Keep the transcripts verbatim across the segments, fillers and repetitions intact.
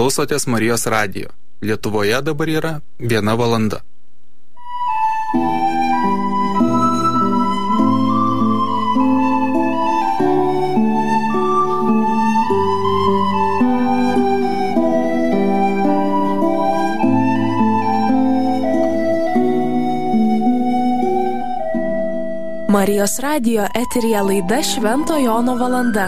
Klausotės Marijos radijo. Lietuvoje dabar yra viena valanda. Marijos radijo eteryje laida Švento Jono valanda.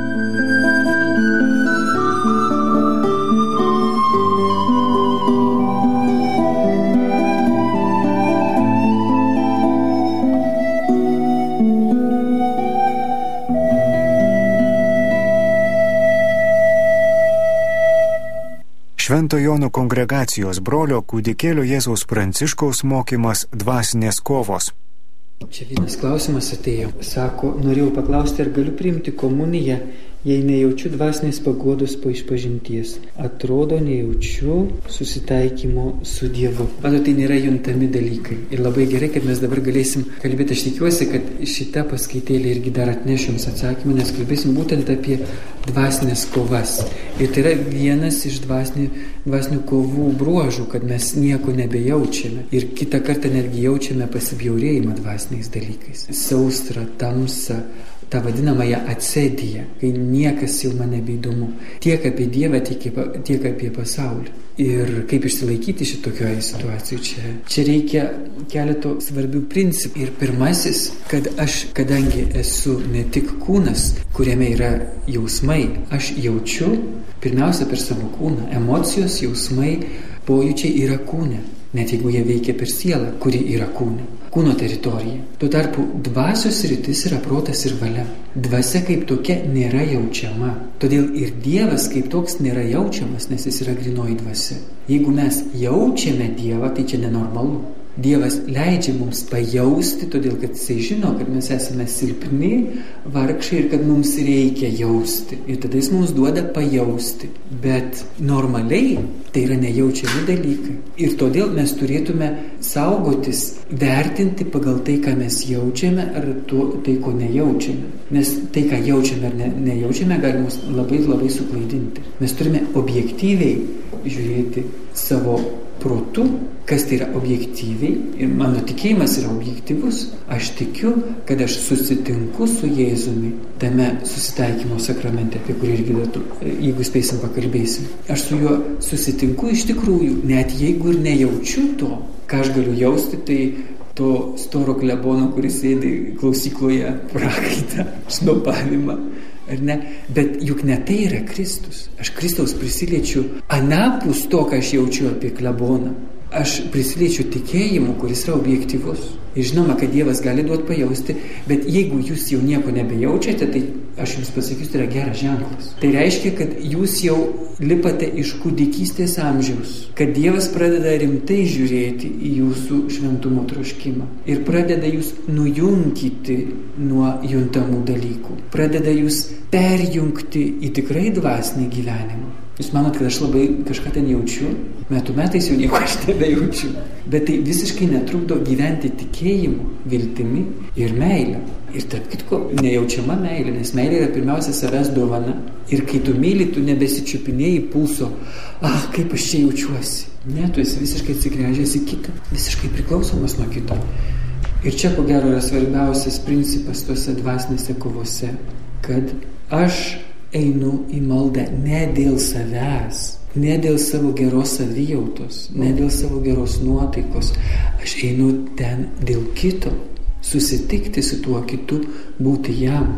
Švento Jono kongregacijos brolio kūdikėlio Jėzaus Pranciškaus mokymas dvasinės kovos. Čia vienas klausimas atėjo. Sako, norėjau paklausti, ar galiu priimti komuniją, jei nejaučiu dvasinės paguodos po išpažinties. Atrodo, nejaučiu susitaikymo su Dievu. Matot, tai nėra juntami dalykai. Ir labai gerai, kad mes dabar galėsim kalbėti. Aš tikiuosi, kad šitą paskaitėlį irgi dar atneš jums atsakymą, nes kalbėsim būtent apie dvasinės kovas. Ir tai yra vienas iš dvasinių, dvasinių kovų bruožų, kad mes nieko nebejaučiame. Ir kitą kartą netgi jaučiame pasibjaurėjimą dvasiniais dalykais. Saustra, tamsa, tą vadinamąją atsėdiją, kai niekas jau man nebeįdomu. Tiek apie Dievą, tiek, tiek apie pasaulį. Ir kaip išsilaikyti šitokioje situacijoje čia. Čia reikia keleto svarbių principų. Ir pirmasis, kad aš, kadangi esu ne tik kūnas, kuriame yra jausmai, aš jaučiu pirmiausia per savo kūną. Emocijos, jausmai, pojūčiai yra kūne. Net jeigu jie veikia per sielą, kuri yra kūne. Kūno teritorija. Tuo tarpu dvasios sritis yra protas ir valia. Dvasia kaip tokia nėra jaučiama. Todėl ir Dievas kaip toks nėra jaučiamas, nes jis yra grynoji dvasia. Jeigu mes jaučiame Dievą, tai čia nenormalu. Dievas leidžia mums pajausti, todėl kad jisai žino, kad mes esame silpni, vargšai ir kad mums reikia jausti. Ir tada jis mums duoda pajausti. Bet normaliai tai yra nejaučiami dalykai. Ir todėl mes turėtume saugotis, vertinti pagal tai, ką mes jaučiame, ar to, tai, ko nejaučiame. Nes tai, ką jaučiame ar ne, nejaučiame, gali mus labai, labai suklaidinti. Mes turime objektyviai žiūrėti savo protu, kas tai yra objektyviai, ir mano tikėjimas yra objektyvus. Aš tikiu, kad aš susitinku su Jėzumi tame susitaikymo sakramente, apie kurį irgi dar, jeigu spėsim, pakalbėsim. Aš su juo susitinku iš tikrųjų, net jeigu ir nejaučiu to, ką aš galiu jausti, tai to storo klebono, kuris sėdi klausykloje, prakaitą, snopavimą. Ar ne? Bet juk ne tai yra Kristus. Aš Kristaus prisiliečiu anapus to, ką aš jaučiu apie kleboną. Aš prisiliečiu tikėjimu, kuris yra objektyvus. Ir žinoma, kad Dievas gali duoti pajausti, bet jeigu jūs jau nieko nebejaučiate, tai aš jums pasakysiu, tai yra geras ženklas. Tai reiškia, kad jūs jau lipate iš kūdikystės amžiaus, kad Dievas pradeda rimtai žiūrėti į jūsų šventumo troškimą ir pradeda jūs nujungyti nuo juntamų dalykų, pradeda jūs perjungti į tikrai dvasinį gyvenimą. Jūs manot, kad aš labai kažką ten jaučiu? Metų metais jau nieko aš nebejaučiu. Bet tai visiškai netrukdo gyventi tikėjimu, viltimi ir meilę. Ir tarp kitko, nejaučiama meilė, nes meilė yra pirmiausia savęs dovana. Ir kai tu myli, tu nebesičiupinėjai pulso. Ah, kaip aš čia jaučiuosi. Ne, tu esi visiškai atsigręžęs į kitą. Visiškai priklausomas nuo kito. Ir čia, ko gero, yra svarbiausias principas tuose dvasinėse kovose. Kad aš einu į maldą ne dėl savęs, ne dėl savo geros savijautos, ne dėl savo geros nuotaikos. Aš einu ten dėl kito, susitikti su tuo kitu, būti jam.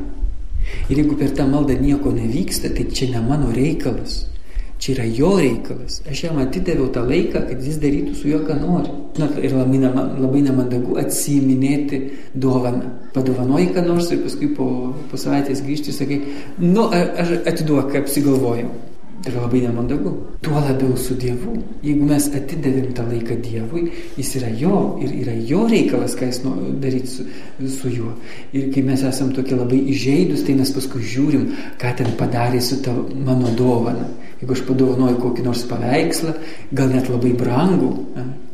Ir jeigu per tą maldą nieko nevyksta, tai čia ne mano reikalas. Čia yra jo reikalas. Aš jam atidaviau tą laiką, kad jis darytų su juo, ką nori. Ir labai, labai nemandagu atsiiminėti dovaną. Padovanoji ką nors ir paskui po, po savaitės grįžti ir sakai, nu, aš atiduok, apsigalvojau. Tai yra labai nemandagu. Tuo labiau su Dievu. Jeigu mes atidavėm tą laiką Dievui, jis yra jo ir yra jo reikalas, ką jis daryti su, su juo. Ir kai mes esam tokie labai įžeidus, tai mes paskui žiūrim, ką ten padarė su ta mano dovana. Jeigu aš padovanoju kokį nors paveikslą, gal net labai brangų,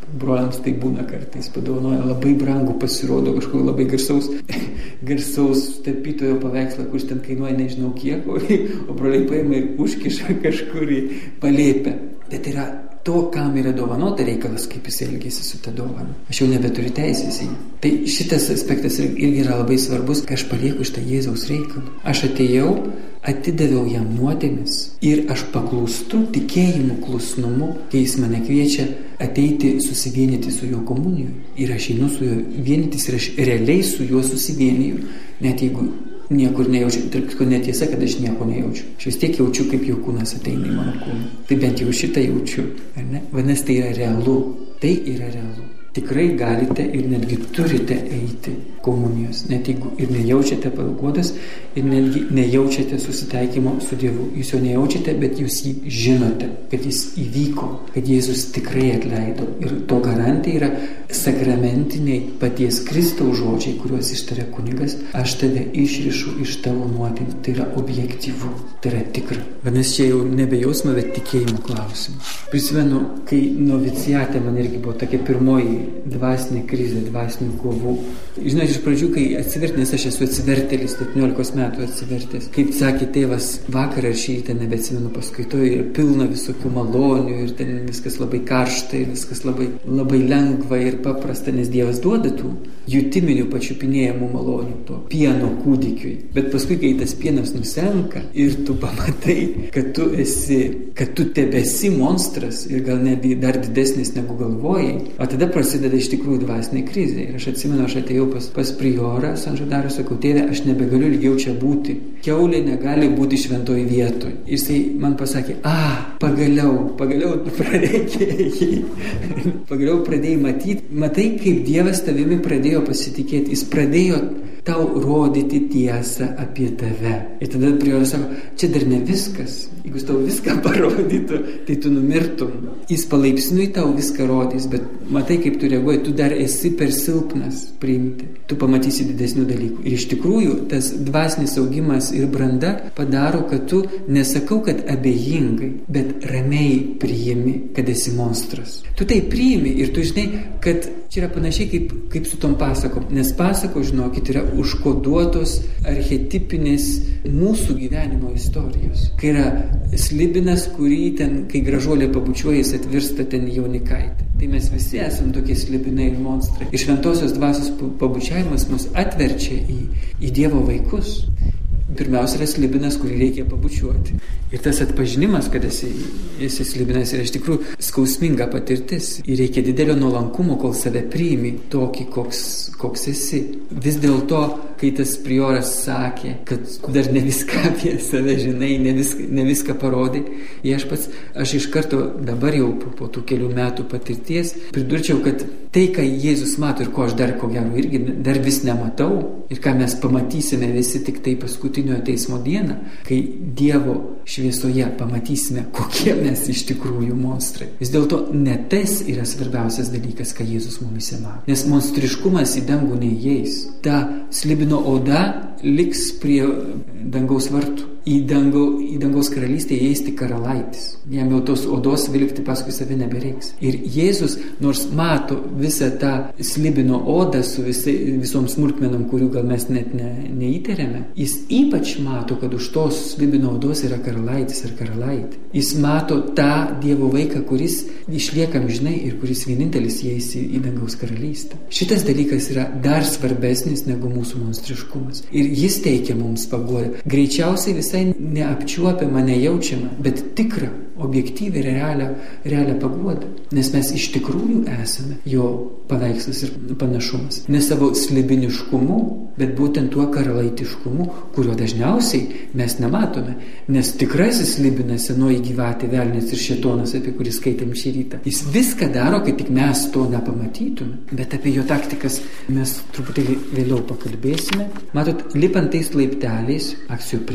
broliams tai būna kartais, padovanoja labai brangų, pasirodo kažkokio labai garsaus, garsaus tapytojo paveikslą, kuris ten kainuoja nežinau kiek, o, o broliai paima ir užkiša kažkur į palėpę. Bet yra to, kam yra dovanota reikalas, kaip jis elgėsi su ta dovana. Aš jau nebeturiu teisės į jį. Tai šitas aspektas irgi yra labai svarbus, kai aš palieku šitą Jėzaus reikalą. Aš atėjau, atidaviau jam nuodėmes ir aš paklūstu tikėjimu, klusnumu, kai jis mane kviečia ateiti susivienyti su juo komunijoje. Ir aš einu su juo vienytis ir aš realiai su juo susivieniju, net jeigu niekur nejaučiu. Tarp kitko netiesa, kad aš nieko nejaučiu. Aš vis tiek jaučiu, kaip jo kūnas ateina į mano kūną. Tai bent jau šitą jaučiu. Ar ne? Vadinasi, tai yra realu. Tai yra realu. Tikrai galite ir netgi turite eiti komunijos, net jeigu ir nejaučiate paguodos ir netgi nejaučiate susitaikymo su Dievu. Jūs jo nejaučiate, bet jūs jį žinote, kad jis įvyko, kad Jėzus tikrai atleido. Ir to garantija yra sakramentiniai paties Kristaus žodžiai, kuriuos ištaria kunigas: aš tave išrišu iš tavo nuodėmių. Tai yra objektyvu, tai yra tikra. Vadinasi, čia jau nebe jausmo, bet tikėjimo klausimas. Prisimenu, kai novicijate man irgi buvo tokia pirmoji dvasinė krizė, dvasinių kovų. Žinai, iš pradžių, kai atsivertė, nes aš esu atsivertėlis, septyniolikos metų atsivertęs. Kaip sakė tėvas vakar ar šį rytą, nebeatsimenu, paskaitoju, ir pilna visokių malonių, ir ten viskas labai karšta, ir viskas labai, labai lengva ir paprasta, nes Dievas duoda tų jutiminių pačiupinėjimų malonių, to pieno kūdikiui. Bet paskui, kai tas pienas nusenka ir tu pamatai, kad tu esi, kad tu tebesi monstras ir gal netgi dar didesnis negu galvojai, o tada prasideda iš tikrųjų dvasinė krizė. Ir aš atsimenu, aš atėjau pas, pas priorą San Žadarą, sakau: tėve, aš nebegaliu ilgiau čia būti. Kiaulė negali būti šventoj vietoj. Ir jisai man pasakė: a, pagaliau, pagaliau tu pradėjai, pagaliau pradėjai matyti, matai, kaip Dievas tavimi pradėjo pasitikėti. Jis pradėjo tau rodyti tiesą apie tave. Ir tada prioras sako: čia dar ne viskas. Jeigu jis tau viską parodytų, tai tu numirtum. Jis palaipsniui tau viską rodys, bet matai, kaip tu reaguoji, tu dar esi per silpnas priimti. Tu pamatysi didesnių dalykų. Ir iš tikrųjų, tas dvasinis augimas ir branda padaro, kad tu, nesakau, kad abejingai, bet ramiai priimi, kad esi monstras. Tu tai priimi ir tu žinai, kad čia yra panašiai kaip, kaip su tom pasakom. Nes pasakos, žinokit, yra užkoduotos archetipinės mūsų gyvenimo istorijos. Kai yra slibinas, kurį ten, kai gražuolė pabučiuoja, jis atvirsta ten jaunikaitė. Tai mes visi esame tokie slibinai ir monstrai. Ir šventosios dvasios pabučiavimas mus atverčia į, į Dievo vaikus. Pirmiausia yra slibinas, kurį reikia pabučiuoti. Ir tas atpažinimas, kad esi, esi slibinas, yra iš tikrųjų skausminga patirtis. Ir reikia didelio nuolankumo, kol save priimi tokį, koks, koks esi. Vis dėlto, kai tas prioras sakė, kad dar ne viską apie save žinai, ne viską, ne viską parodai, aš pats, aš iš karto dabar jau po, po tų kelių metų patirties pridurčiau, kad tai, ką Jėzus mato ir ko aš dar, ko gero, irgi dar vis nematau ir ką mes pamatysime visi tik tai paskutinio teismo dieną, kai Dievo šviesoje pamatysime, kokie mes iš tikrųjų monstrai. Vis dėlto ne tas yra svarbiausias dalykas, ką Jėzus mumise mato. Nes monstriškumas į dangų neįeis. Ta slibino oda liks prie dangaus vartų. Į, dangau, į dangaus karalystę įeis tik karalaitis. Jam jau tos odos vilkti paskui save nebereiks. Ir Jėzus, nors mato visą tą slibino odą su visai, visom smulkmenom, kurių gal mes net ne, neįtariame, jis ypač mato, kad už tos slibino odos yra karalaitis ar karalaitė. Jis mato tą Dievo vaiką, kuris išlieka amžinai ir kuris vienintelis įeis į, į dangaus karalystę. Šitas dalykas yra dar svarbesnis negu mūsų monstriškumas. Ir jis teikia mums paguodą. Greičiausiai visai neapčiuopiama, nejaučiama, bet tikra, objektyviai realią, realią paguodą. Nes mes iš tikrųjų esame jo paveikslas ir panašumas. Ne savo slibiniškumu, bet būtent tuo karalaitiškumu, kurio dažniausiai mes nematome. Nes tikrasis slibinas, senoji gyvatė, velnias ir šėtonas, apie kurį skaitėm šį rytą, jis viską daro, kad tik mes to nepamatytume. Bet apie jo taktikas mes truputėlį vėliau pakalbėsime. Matot, lipant tais laipteliais, akcijų priima, pas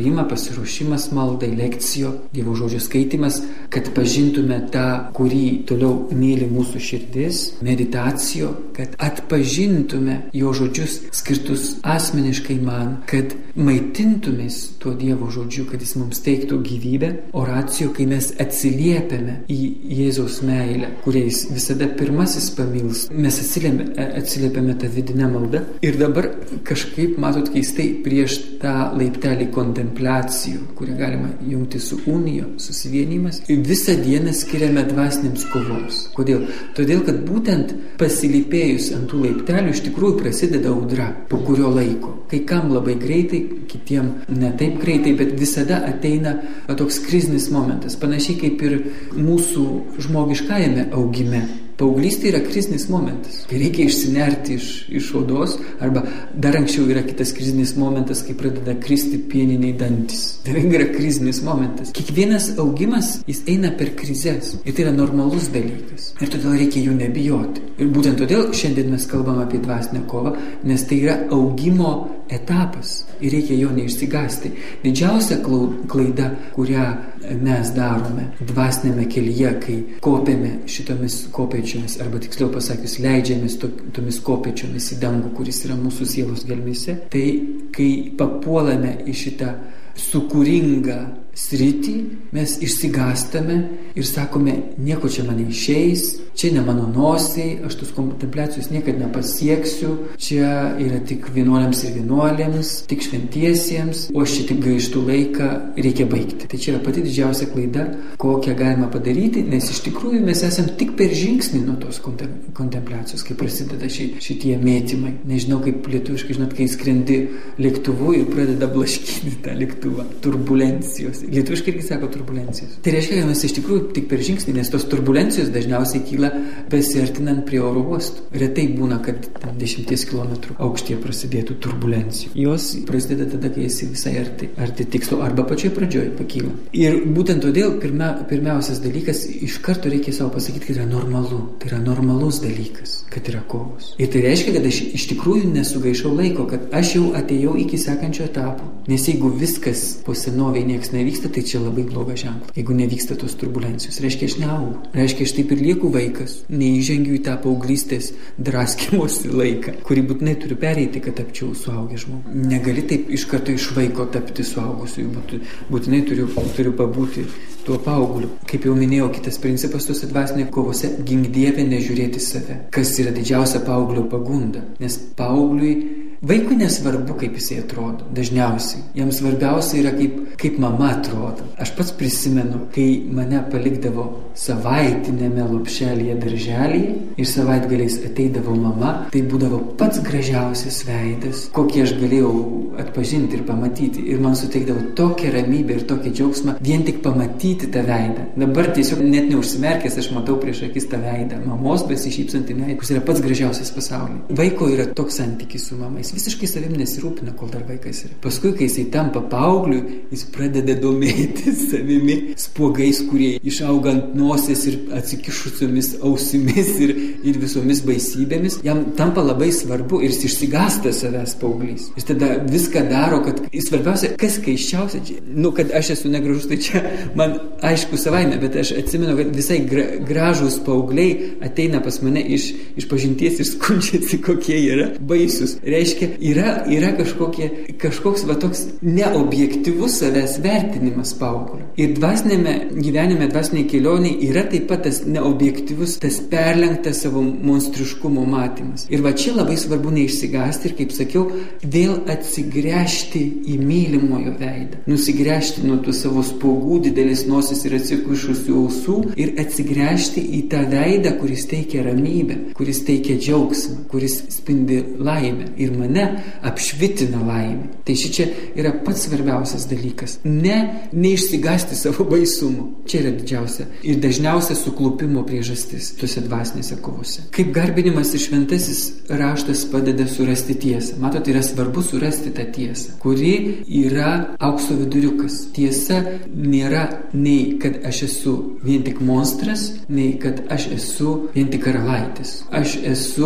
pasiruošimas maldai, lekcijo, Dievo žodžio skaitimas, kad pažintume tą, kurį toliau myli mūsų širdis, meditacijo, kad atpažintume jo žodžius skirtus asmeniškai man, kad maitintumės tuo Dievo žodžiu, kad jis mums teiktų gyvybę, oracijo, kai mes atsiliepiame į Jėzaus meilę, kurią jis visada pirmasis pamils, mes atsiliepiame, atsiliepiame tą vidinę maldą ir dabar kažkaip, matot, keistai prieš tą laiptelį kontempliacijų, kurią galima jungti su unijo, susivienimas, visą dieną skiriame dvasinėms kovoms. Kodėl? Todėl, kad būtent pasilypėjus ant tų laiptelių iš tikrųjų prasideda audra, po kurio laiko. Kai kam labai greitai, kitiem ne taip greitai, bet visada ateina toks krizinis momentas, panašiai kaip ir mūsų žmogiškajame augime. Paauglystė yra krizinis momentas, kai reikia išsinerti iš, iš odos, arba dar anksčiau yra kitas krizinis momentas, kai pradeda kristi pieniniai dantis. Tai yra krizinis momentas. Kiekvienas augimas, jis eina per krizes. Ir tai yra normalus dalykas. Ir todėl reikia jų nebijoti. Ir būtent todėl šiandien mes kalbam apie dvasinę kovą, nes tai yra augimo etapas. Ir reikia jo neišsigąsti. Didžiausia klaida, kurią mes darome dvasinėme kelyje, kai kopėme šitomis kopėčiomis, arba tiksliau pasakius, leidžiamės to, tomis kopėčiomis į dangų, kuris yra mūsų sielos gelmėse, tai kai papuolame į šitą sukūringą sritį, mes išsigąstame ir sakome, nieko čia man neišeis, čia ne mano nosiai, aš tos kontempliacijos niekad nepasieksiu, čia yra tik vienuoliams ir vienuolėms, tik šventiesiems, o aš čia tik gaištų laiką, reikia baigti. Tai čia yra pati didžiausia klaida, kokią galima padaryti, nes iš tikrųjų mes esam tik per žingsnį nuo tos kontempliacijos, kai prasideda ši, šitie mėtymai. Nežinau, kaip lietuviškai, žinot, kai skrendi lėktuvu ir pradeda blaškyti tą lėktuvą, turbulencijos. Lietuviškai irgi sako turbulencijos. Tai reiškia, kad mes iš tikrųjų tik per žingsnį, nes tos turbulencijos dažniausiai kyla besiartinant prie oro uostų. Retai būna, kad dešimties kilometrų aukštyje prasidėtų turbulencijų. Jos prasideda tada, kai esi visai arti, arti tikslo, arba pačioj pradžioj pakyla. Ir būtent todėl pirmia, pirmiausias dalykas, iš karto reikia savo pasakyti, kad yra normalu. Tai yra normalus dalykas, kad yra kovos. Ir tai reiškia, kad aš iš tikrųjų nesugaišau laiko, kad aš jau atėjau iki sekančio etapo. Nes jeigu viskas po senoviai nieks nevyksta, tai čia labai blogas ženklas. Jeigu nevyksta tos turbulencijos, reiškia, aš neaugu. Reiškia, aš taip ir lieku vaikas, neįžengiu į tą paauglystės draskimosi laiką, kurį būtinai turiu pereiti, kad tapčiau suaugęs žmogus. Negali taip iš karto iš vaiko tapti suaugusiu, būtinai turiu, turiu pabūti tuo paaugliu. Kaip jau minėjau, kitas principas tose dvasinėje kovose – gink Dieve nežiūrėti save, kas yra didžiausia paauglio pagunda, nes paaugliui vaikui nesvarbu, kaip jisai atrodo, dažniausiai. Jam svarbiausia yra, kaip, kaip mama atrodo. Aš pats prisimenu, kai mane palikdavo savaitinėme lopšelyje darželyje ir savaitgaliais ateidavo mama, tai būdavo pats gražiausias veidas, kokį aš galėjau atpažinti ir pamatyti. Ir man suteikdavo tokią ramybę ir tokį džiaugsmą vien tik pamatyti tą veidą. Dabar tiesiog net neužsimerkęs aš matau prieš akis tą veidą. Mamos besišypsantį veidą, kuris yra pats gražiausias pasaulyje. Vaiko yra toks santykis su mama. Jis visiškai savim nesirūpina, kol dar vaikas yra. Paskui, kai jisai tampa paaugliu, jis pradeda domėtis savimi, spuogais, kurie išauga ant nosies ir atsikišusiomis ausimis ir, ir visomis baisybėmis. Jam tampa labai svarbu ir jis išsigąsta savęs paauglys. Jis tada viską daro, kad svarbiausia, kas keiščiausia, nu, kad aš esu negražus, tai čia man aišku savaime, bet aš atsimenu, kad visai gra, gražūs paaugliai ateina pas mane iš, iš pažinties ir skundžiasi, kokie yra baisus. Reiškia, yra, yra kažkokie, kažkoks va toks neobjektyvus savęs vertinimas paauglio. Ir dvasinėme gyvenime, dvasinėje kelionėje yra taip pat tas neobjektyvus, tas perlenktas savo monstriškumo matymas. Ir va čia labai svarbu neišsigąsti ir, kaip sakiau, vėl atsigręžti į mylimojo veidą. Nusigręžti nuo tų savo spogų, didelis nosis ir atsikušusių ausų ir atsigręžti į tą veidą, kuris teikia ramybę, kuris teikia džiaugsmą, kuris spindi laimę ir mane apšvitina laimę. Tai šičia yra pats svarbiausias dalykas. Ne, neišsigąsti savo baisumo. Čia yra didžiausia ir dažniausia suklupimo priežastis tuose dvasinėse kovose. Kaip garbinimas ir šventasis raštas padeda surasti tiesą. Matote, yra svarbu surasti tą tiesą, kuri yra aukso viduriukas. Tiesa nėra nei, kad aš esu vien tik monstras, nei, kad aš esu vien tik karalaitis. Aš esu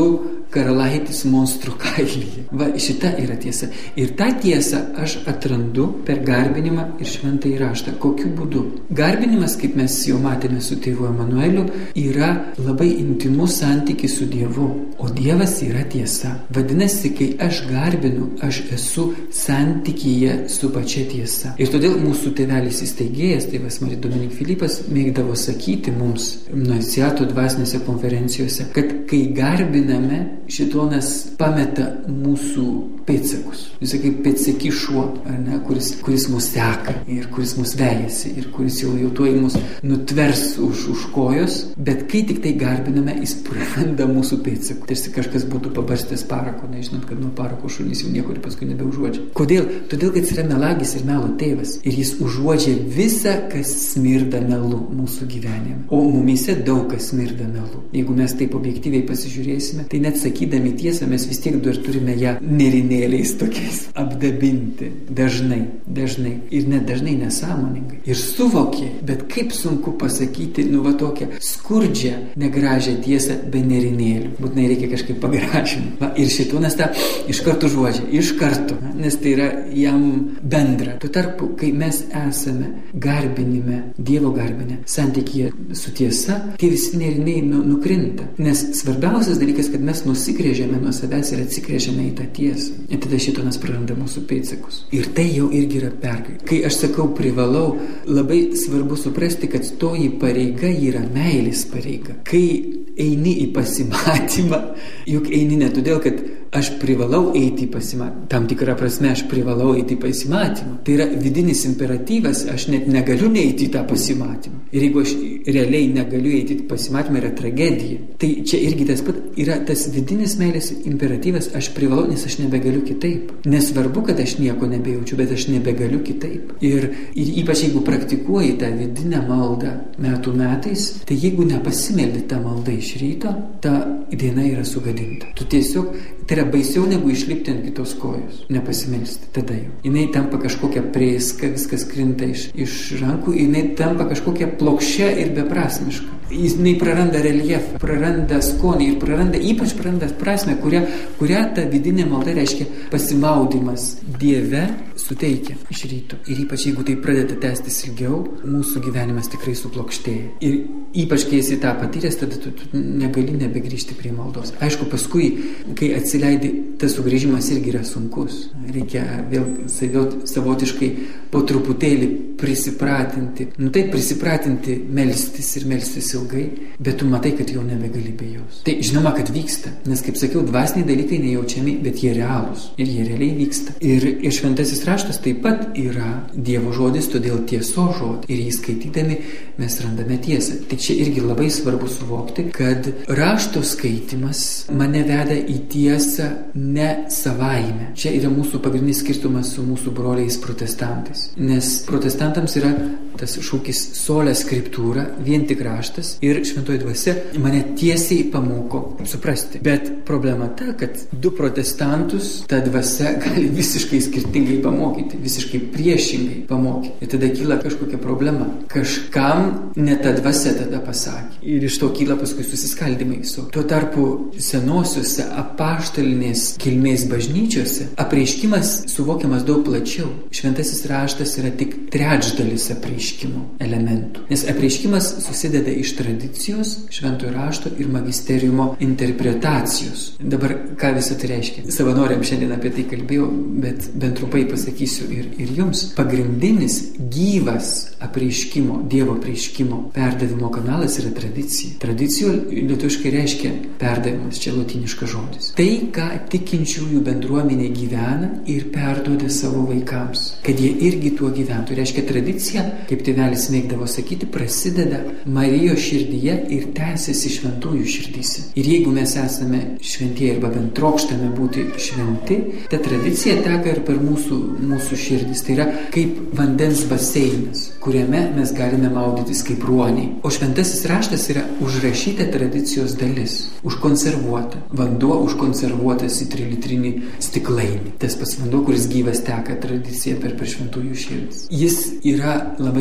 karalaitis monstrų kailyje. Va, šita yra tiesa. Ir tą tiesą aš atrandu per garbinimą ir šventąjį raštą. Kokiu būdu? Garbinimas, kaip mes jau matėme su tėvu Emanueliu, yra labai intimus santykis su Dievu. O Dievas yra tiesa. Vadinasi, kai aš garbinu, aš esu santykyje su pačia tiesa. Ir todėl mūsų tėvelis įsteigėjas, tėvas Marija Dominik Filipas, mėgdavo sakyti mums noviciato dvasinėse konferencijose, kad kai garbiname, šėtonas pameta mūsų pėdsakus. Jis kaip pėdsaki šuo, ar ne, kuris, kuris mus seka ir kuris mus vejasi ir kuris jau jau tuoj mus nutvers už, už kojos, bet kai tik tai garbiname, jis praranda mūsų pėdsakų. Tarsi kažkas būtų pabarstęs parako, nežinant, kad nuo parako šunys jau niekur paskui nebeužuodžia. Kodėl? Todėl, kad jis yra melagis ir melo tėvas ir jis užuodžia visą, kas smirda melu mūsų gyvenime. O mumyse daug kas smirda melu. Jeigu mes taip objektyviai pasižiūrėsime, tai net sakydami tiesą, mes vis tiek dar turime ją nerinėliais tokiais apdabinti. Dažnai, dažnai. Ir net dažnai nesąmoningai. Ir suvokė, bet kaip sunku pasakyti, nu va tokią skurdžią, negražią tiesą be nerinėlių. Būtinai reikia kažkaip pagražinti. Va, ir šitonas tą iš karto žodžia, iš karto, nes tai yra jam bendra. Tuo tarpu, kai mes esame garbinime, Dievo garbinė, santykyje su tiesa, tie visi neriniai nu, nukrinta. Nes svarbiausias dalykas, kad mes nusigrėžiame nuo savęs ir atsigrėžiame į tą tiesą. Ir tada šitonas praranda mūsų pėdsakus. Ir tai jau irgi yra pergalė. Kai aš sakau privalau, labai svarbu suprasti, kad toji pareiga yra meilės pareiga. Kai eini į pasimatymą, juk eini ne todėl, kad aš privalau eiti į pasimatymą. Tam tikrą prasme aš privalau eiti į pasimatymą. Tai yra vidinis imperatyvas, aš net negaliu neiti į tą pasimatymą. Ir jeigu aš realiai negaliu eiti į pasimatymą, yra tragedija. Tai čia irgi tas pat yra tas vidinis meilės imperatyvas, aš privalau, nes aš nebegaliu kitaip. Nesvarbu, kad aš nieko nebejaučiu, bet aš nebegaliu kitaip. Ir, ir ypač jeigu praktikuoji tą vidinę maldą metų metais, tai jeigu nepasimeldi tą maldą iš ryto, ta diena yra sugadinta. Tu tiesiog, tai yra baisiau negu išlipti ant kitos kojos, nepasimelsti, tada jau. Jinai tampa kažkokia prėska, viskas krinta iš, iš rankų, jinai tampa kažkokia plokščia ir beprasmiška. Jinai praranda reljefą, praranda skonį ir praranda, ypač praranda prasmę, kurią, kurią ta vidinė malda reiškia pasimaudimas Dieve suteikia iš ryto. Ir ypač jeigu tai pradeda tęstis ilgiau, mūsų gyvenimas tikrai suplokštėja. Ir ypač kai esi tą patyręs, tada tu, tu negali nebegrįžti prie maldos. Aišku, paskui, kai atsileidi, tas sugrįžimas irgi yra sunkus. Reikia vėl savotiškai po truputėlį prisipratinti. Nu taip, prisipratinti melstis ir melstis ilgai, bet tu matai, kad jau nebegali be jos. Tai žinoma, kad vyksta, nes, kaip sakiau, dvasiniai dalykai nejaučiami, bet jie realūs ir jie realiai vyksta. Ir, ir šventasis raštas taip pat yra Dievo žodis, todėl tieso žodis. Ir jį skaitydami mes randame tiesą. Tai čia irgi labai svarbu suvokti, kad rašto skaitimas mane veda į tiesą ne savaime. Čia yra mūsų pagrindinis skirtumas su mūsų broliais protestantais. Nes protestantams yra tas šūkis sola scriptura, vien tik raštas, ir šventoji dvasia mane tiesiai pamoko suprasti. Bet problema ta, kad du protestantus ta dvasia gali visiškai skirtingai pamokyti, visiškai priešingai pamokyti. Ir tada kyla kažkokia problema. Kažkam ne ta dvasia tada pasakė. Ir iš to kyla paskui susiskaldimai su. Tuo tarpu senosiuose apaštalinės kilmės bažnyčiose apreiškimas suvokiamas daug plačiau. Šventasis raštas yra tik trečdalis apreiškimo elementų. Nes apreiškimas susideda iš tradicijos, šventojo rašto ir magisteriumo interpretacijos. Dabar ką visą tai reiškia? Savanoriam šiandien apie tai kalbėjau, bet bent trumpai pasakysiu ir, ir jums. Pagrindinis gyvas apreiškimo, Dievo apreiškimo perdavimo kanalas yra tradicija. Tradicijų lietuviškai reiškia perdavimas, čia lotyniškas žodis. Tai, ką tikinčiųjų bendruomenė gyvena ir perduoda savo vaikams, kad jie irgi tuo gyventų. Reiškia, tradicija, kaip tėvelis mėgdavo sakyti, prasideda Marijos širdyje ir tęsiasi šventųjų širdyse. Ir jeigu mes esame šventieji arba bent trokštame būti šventi, ta tradicija teka ir per mūsų, mūsų širdis. Tai yra kaip vandens baseinas, kuriame mes galime maudytis kaip ruoniai. O šventasis raštas yra užrašyta tradicijos dalis, užkonservuota. Vanduo užkonservuotas į trilitrinį stiklainį. Tas pats vanduo, kuris gyvas teka tradicija per, per šventųjų širdis. Jis yra labai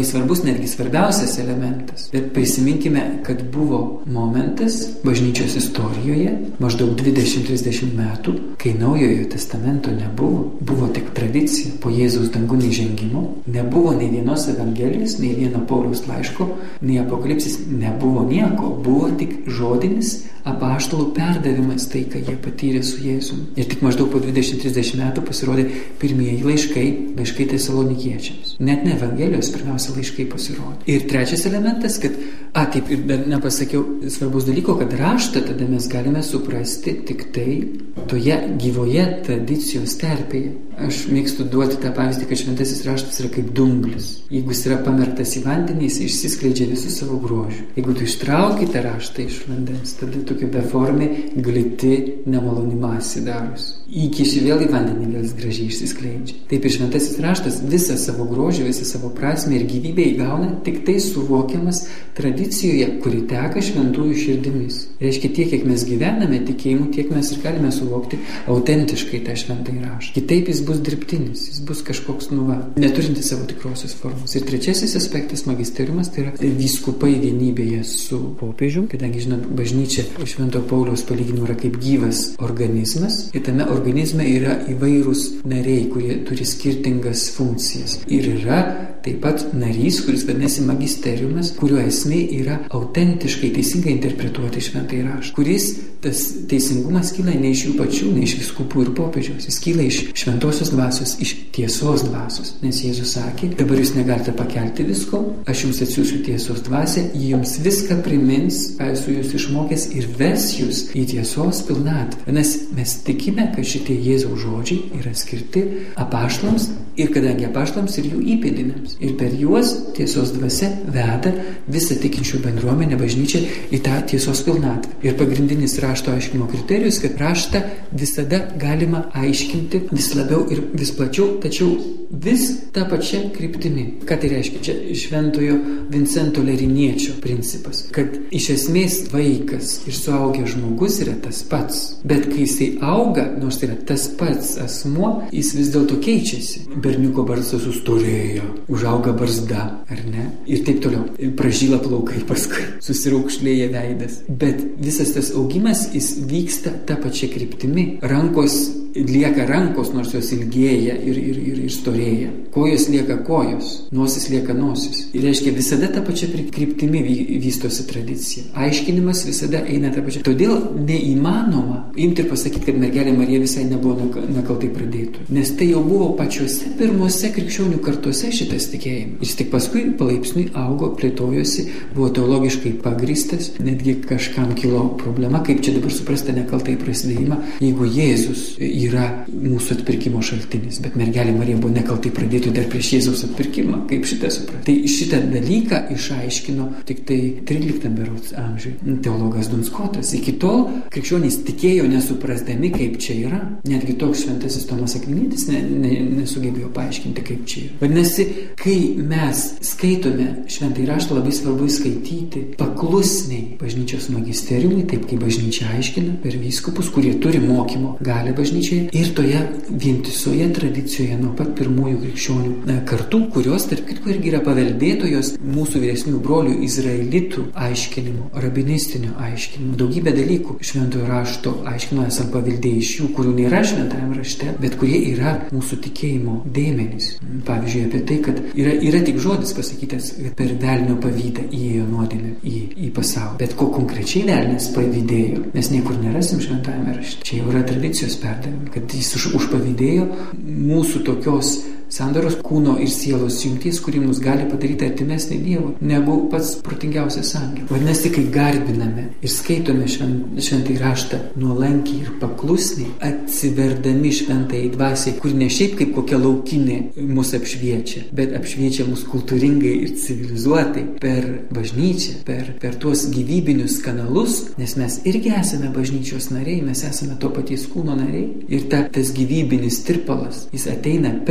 svarbus, netgi svarbiausias elementas. Bet prisiminkime, kad buvo momentas bažnyčios istorijoje, maždaug dvidešimt trisdešimt metų, kai Naujojo testamento nebuvo, buvo tik tradicija po Jėzaus dangun įžengimo, nebuvo nei vienos evangelijos, nei vieno Pauliaus laiško, nei apokalipsis, nebuvo nieko, buvo tik žodinis apaštalų perdavimas tai, ką jie patyrė su Jėzumi. Ir tik maždaug po dvidešimt trisdešimt metų pasirodė pirmieji laiškai, laiškai tesalonikiečiams. Net ne evangelijos, pirmiausia, laiškai pasirodė. Ir trečias elementas, kad, a, taip, ir dar nepasakiau svarbus dalyko, kad raštą tada mes galime suprasti tik tai toje gyvoje tradicijos terpėje. Aš mėgstu duoti tą pavyzdį, kad šventasis raštas yra kaip dumblis. Jeigu jis yra pamerktas į vandenį, jis išsiskleidžia visų savo grožių. Jeigu tu ištrauki tą raštą iš vandens, tada tokia beformė, gliti, nemaloni masė darosi. Įkiši vėl į vandenį, vėl jis gražiai išsiskleidžia. Taip ir šventasis raštas visą savo grožį, visą savo prasmę ir gyvybę įgauna tik tai suvokiamas tradicijoje, kuri teka šventųjų širdimis. Reiškia, tiek, kiek mes gyvename tikėjimu, tiek mes ir galime suvokti autentiškai tą šventąjį raštą. Kitaip jis bus dirbtinis, jis bus kažkoks, nu va, neturintis savo tikrosios formos. Ir trečiasis aspektas magisteriumas, tai yra vyskupai vienybėje su popiežium, kadangi, žinot, bažnyčia Švento Pauliaus palyginimu yra kaip gyvas organizmas, ir tame organizme yra įvairūs nariai, kurie turi skirtingas funkcijas. Ir yra taip pat narys, kuris vadinasi magisteriumas, kurio esmė yra autentiškai teisingai interpretuoti šventąjį raštą, kuris tas teisingumas kyla ne iš jų pačių, ne iš vyskupų ir popiežiaus, jis kyla iš šventosios dvasios, iš tiesos dvasios. Nes Jėzus sakė, dabar jūs negalite pakelti visko, aš jums atsiųsiu tiesos dvasią, ji jums viską primins, ką esu jūs išmokęs ir ves jūs į tiesos pilnatvę. Nes mes tikime, kad šitie Jėzaus žodžiai yra skirti apaštalams ir kadangi apaštalams ir jų įpėdiniams. Ir per juos tiesos dvasia veda visą tikinčių bendruomenę, bažnyčią į tą tiesos pilnatvę. Ir pagrindinis rašto aiškinimo kriterijus, kad raštą visada galima aiškinti vis labiau ir vis plačiau, tačiau vis tą pačią kryptimį. Ką tai reiškia? Čia šventojo Vincento Leriniečio principas, kad iš esmės vaikas ir suaugęs žmogus yra tas pats. Bet kai jisai auga, nors tai yra tas pats asmuo, jis vis dėlto keičiasi. Berniuko barzda sustorėja, užauga barzda, ar ne? Ir taip toliau. Pražyla plaukai paskui, susiraukšlėja veidas. Bet visas tas augimas, jis vyksta tą pačią kryptimį. Rankos lieka rankos, nors jos ilgėja ir, ir, ir, ir storėja. Kojos lieka kojos, nosis lieka nosis. Ir reiškia, visada tą pačią kryptimį vystosi tradicija. Aiškinimas visada eina tą pačią. Todėl neįmanoma imti ir pasakyti, kad mergelė Marija visai nebuvo nekaltai pradėtų. Nes tai jau buvo pačiuose pirmose krikščionių kartuose šitas tikėjimas. Jis tik paskui palaipsniui augo, plėtojosi, buvo teologiškai pagrįstas, netgi kažkam kilo problema, kaip čia dabar suprasti nekaltai prasidėjimą, jeigu Jėzus yra mūsų atpirkimo šaltinis, bet mergelė Marija buvo nekaltai pradėtų dar prieš Jėzaus atpirkimą, kaip šitą suprasti. Tai šitą dalyką išaiškino tik tai tryliktam berods amžiui teologas Dunskotas. Iki tol krikščionys tikėjo nesuprasdami, kaip čia yra. Netgi toks šventasis Tomas Akvinietis ne, ne, nesugebėjo paaiškinti, kaip čia yra. Vadinasi, kai mes skaitome šventąjį raštą, labai svarbu skaityti paklusniai bažnyčios magisteriumui, taip kaip bažnyčia aiškina, per vyskupus, kurie turi mokymo galią bažnyčiai, ir toje vientisoje tradicijoje nuo pat pirmųjų krikščionių kartų, kurios, tarp kitko, irgi yra paveldėtojos mūsų vyresnių brolių izraelitų aiškinimų, rabinistinio aiškinimų. Daugybė dalykų šventojo rašto aiškinimo esam paveldėję iš jų, kurių nėra šventajame rašte, bet kurie yra mūsų tikėjimo dėmenys. Pavyzdžiui, apie tai, kad yra, yra tik žodis pasakytas, kad per velnio pavydą įėjo nuodėmė į, į pasaulį. Bet ko konkrečiai velnias pavydėjo, mes niekur nerasim šventajame rašte. Čia jau yra tradicijos perdavimai, kad jis už, užpavydėjo mūsų tokios sandaros kūno ir sielos jungties, kuri mus gali padaryti artimesnį Dievą, negu pats protingiausias angelas. Vadinasi, kai garbiname ir skaitome švent, šventąjį raštą nuolankiai ir paklusniai, atsiverdami šventai dvasiai, kur ne šiaip kaip kokia laukinė mus apšviečia, bet apšviečia mus kultūringai ir civilizuotai per bažnyčią, per, per tuos gyvybinius kanalus, nes mes irgi esame bažnyčios nariai, mes esame to paties kūno nariai. Ir ta, tas gyvybinis tirpalas, jis ateina per, per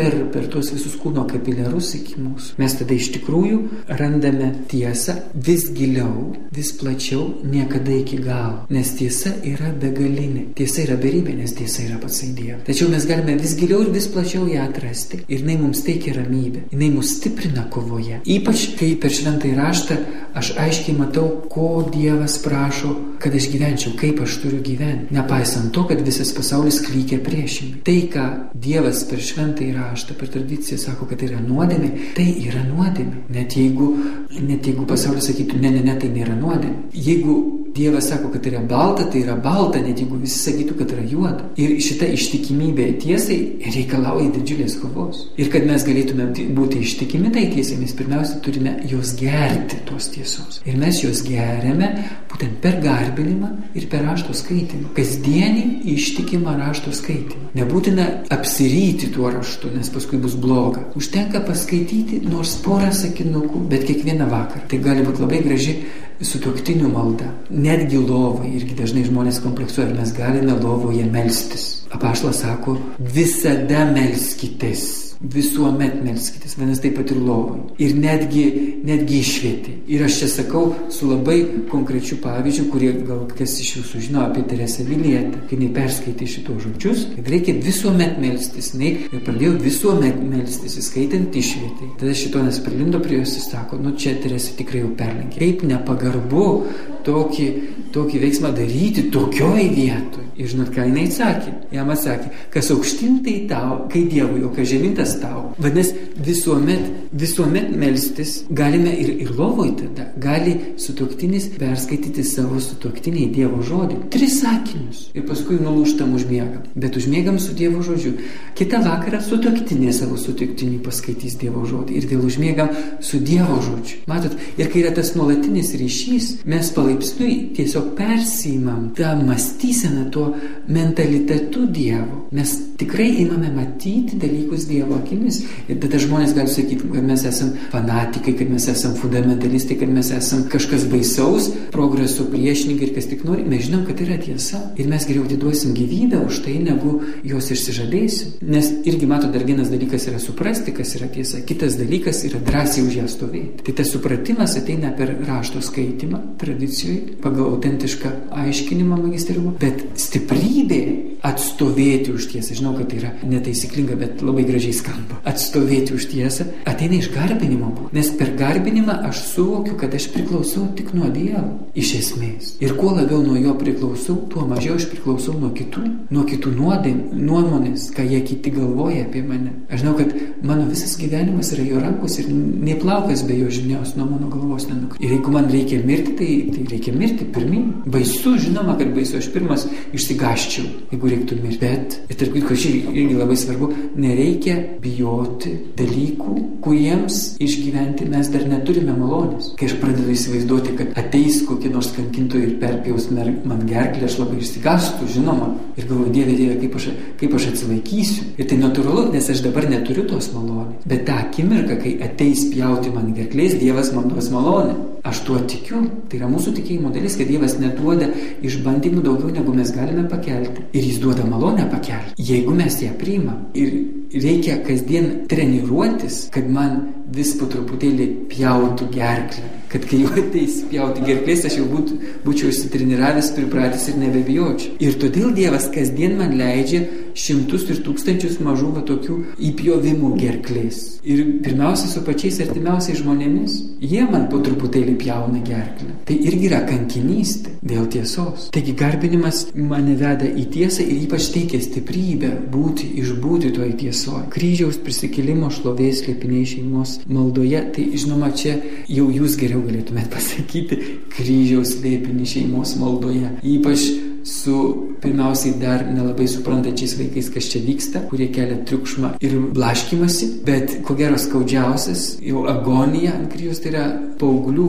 per tuos visus kūno kapiliarus iki mūsų, mes tada iš tikrųjų randame tiesą vis giliau, vis plačiau, niekada iki galo. Nes tiesa yra begalinė. Tiesa yra beribė, nes tiesa yra patsai Dievas. Tačiau mes galime vis giliau ir vis plačiau ją atrasti. Ir jinai mums teikia ramybę. Jinai mus stiprina kovoje. Ypač kai per šventąjį raštą aš aiškiai matau, ko Dievas prašo, kad aš gyvenčiau, kaip aš turiu gyventi. Nepaisant to, kad visas pasaulis klykia priešingai. Tai, ką Dievas per šventąjį raštą, per tradiciją sako, kad tai yra nuodėmė, tai yra nuodėmė. Net jeigu, net jeigu pasaulis sakytų, ne, ne, ne, tai nėra nuodėmė. Jeigu Dievas sako, kad tai yra balta, tai yra balta, net jeigu visi sakytų, kad yra juoda. Ir šita ištikimybė tiesai reikalauja didžiulės kovos. Ir kad mes galėtume būti ištikimi tai tiesai, mes pirmiausia turime jos gerti, tos tiesos. Ir mes jos geriame būtent per garbinimą ir per rašto skaitimą. Kasdienį ištikimą rašto skaitimą. Nebūtina apsiryti tuo raštu, nes paskui bus bloga. Užtenka paskaityti nors porą sakinukų, bet kiekvieną vakarą. Tai gali būti labai graži sutuoktinių malda. Netgi lovai, irgi dažnai žmonės kompleksuoja, ir mes galime lovoje melstis. Apaštalas sako, visada melskitės. Visuomet melskitės, vienas taip pat ir lovai. Ir netgi, netgi išvietė. Ir aš čia sakau su labai konkrečiu pavyzdžiu, kurie gal kas iš jūsų žino apie Teresę Avilietę, kai jinai perskaitė šitos žodžius, kad reikia visuomet melstis. Ir pradėjo visuomet melstis, įskaitant išvietė. Tada šitonas prilindo prie jos ir sako, nu čia Teresė tikrai jau perlenkė. Kaip nepagarbu tokį, tokį veiksmą daryti tokioj vietoj. Ir žinot, ką jinai atsakė? Jam atsakė, kas aukštintai tau, kai Dievui, o kas žemintas tau. Vadinasi, visuomet, visuomet melstis galime ir, ir lovoj tada. Gali sutuoktinis perskaityti savo sutuoktiniai Dievo žodį. Tris sakinius. Ir paskui nulūžtam užmiegam. Bet užmiegam su Dievo žodžiu. Kitą vakarą sutuoktinė savo sutuoktinį paskaitys Dievo žodį. Ir vėl užmiegam su Dievo žodžiu. Matot, ir kai yra tas nuolatinis ryšys, mes palaipsniui tiesiog persiimam tą mąstyseną tuo mentalitetu Dievo. Mes tikrai imame matyti dalykus Dievo akimis. Ir tada žmonės gali sakyti, kad mes esam fanatikai, kad mes esam fundamentalistai, kad mes esam kažkas baisaus, progreso priešininkai ir kas tik nori. Mes žinom, kad tai yra tiesa. Ir mes geriau atiduosim gyvybę už tai, negu jos išsižadėsim. Nes irgi, mato, dar vienas dalykas yra suprasti, kas yra tiesa. Kitas dalykas yra drąsiai už ją stovėti. Tai tas supratimas ateina per rašto skaitimą, tradicijoje, pagal autentišką aiškinimą magisteriumo, bet stiprybė atstovėti už tiesą. Žinau, kad tai yra netaisyklinga, bet labai gražiai skamba. Atstovėti už tiesą ateina iš garbinimo būdų. Nes per garbinimą aš suvokiu, kad aš priklausau tik nuo Dievo. Iš esmės. Ir kuo labiau nuo jo priklausau, tuo mažiau aš priklausau nuo kitų. Nuo kitų nuodėm, nuomonės, ką jie kiti galvoja apie mane. Aš žinau, kad mano visas gyvenimas yra jo rankos ir neplaukas be jo žinios nuo mano galvos nenuk. Ir jeigu man reikia mirti, tai, tai reikia mirti pirmin. Baisu, žinoma, kad baisu. Aš pirmas išsigaščiau, jeigu reiktų mirti. Bet, ir tarp kitko, šį irgi labai svarbu, nereikia bijoti dalykų, kuriems išgyventi mes dar neturime malonės. Kai aš pradedu įsivaizduoti, kad ateis kokie nors kankintojai ir perpjaus man gerklę, aš labai išsigastų, žinoma. Ir galvoju, Dieve, Dieve, kaip aš, kaip aš atsilaikysiu. Ir tai natūralu, nes aš dabar neturiu tos malonės. Bet tą akimirką, kai ateis pjauti man gerklės, Dievas man duos malonę. Aš tuo tikiu. Tai yra mūsų tikėjimo dalis, kad Dievas neduoda išbandymų daugiau, negu mes galime pakelti. Ir jis duoda malonę pakelti, jeigu mes ją priimam. Ir reikia kasdien treniruotis, kad man vis po truputėlį pjautų gerklę. Kad kai jau ateis pjauti gerklės, aš jau būtų, būčiau išsitreniravęs, pripratęs ir nebebijočiau. Ir todėl Dievas kasdien man leidžia šimtus ir tūkstančius mažų va tokių įpjovimų gerklės. Ir pirmiausia su pačiais artimiausiais žmonėmis. Jie man po truputėlį pjauna gerklę. Tai irgi yra kankinystė dėl tiesos. Taigi garbinimas mane veda į tiesą ir ypač teikia stiprybę būti, išbūti toj tiesoje. Kryžiaus prisikėlimo šlovės slėpiniai šeimos maldoje, tai žinoma, čia jau jūs geriau galėtumėt pasakyti kryžiaus slėpinį šeimos maldoje. Ypač su pirmiausiai dar nelabai suprantančiais vaikais, kas čia vyksta, kurie kelia triukšmą ir blaškymasi, bet ko gero skaudžiausias jau agonija ant kryžiaus, tai yra paauglių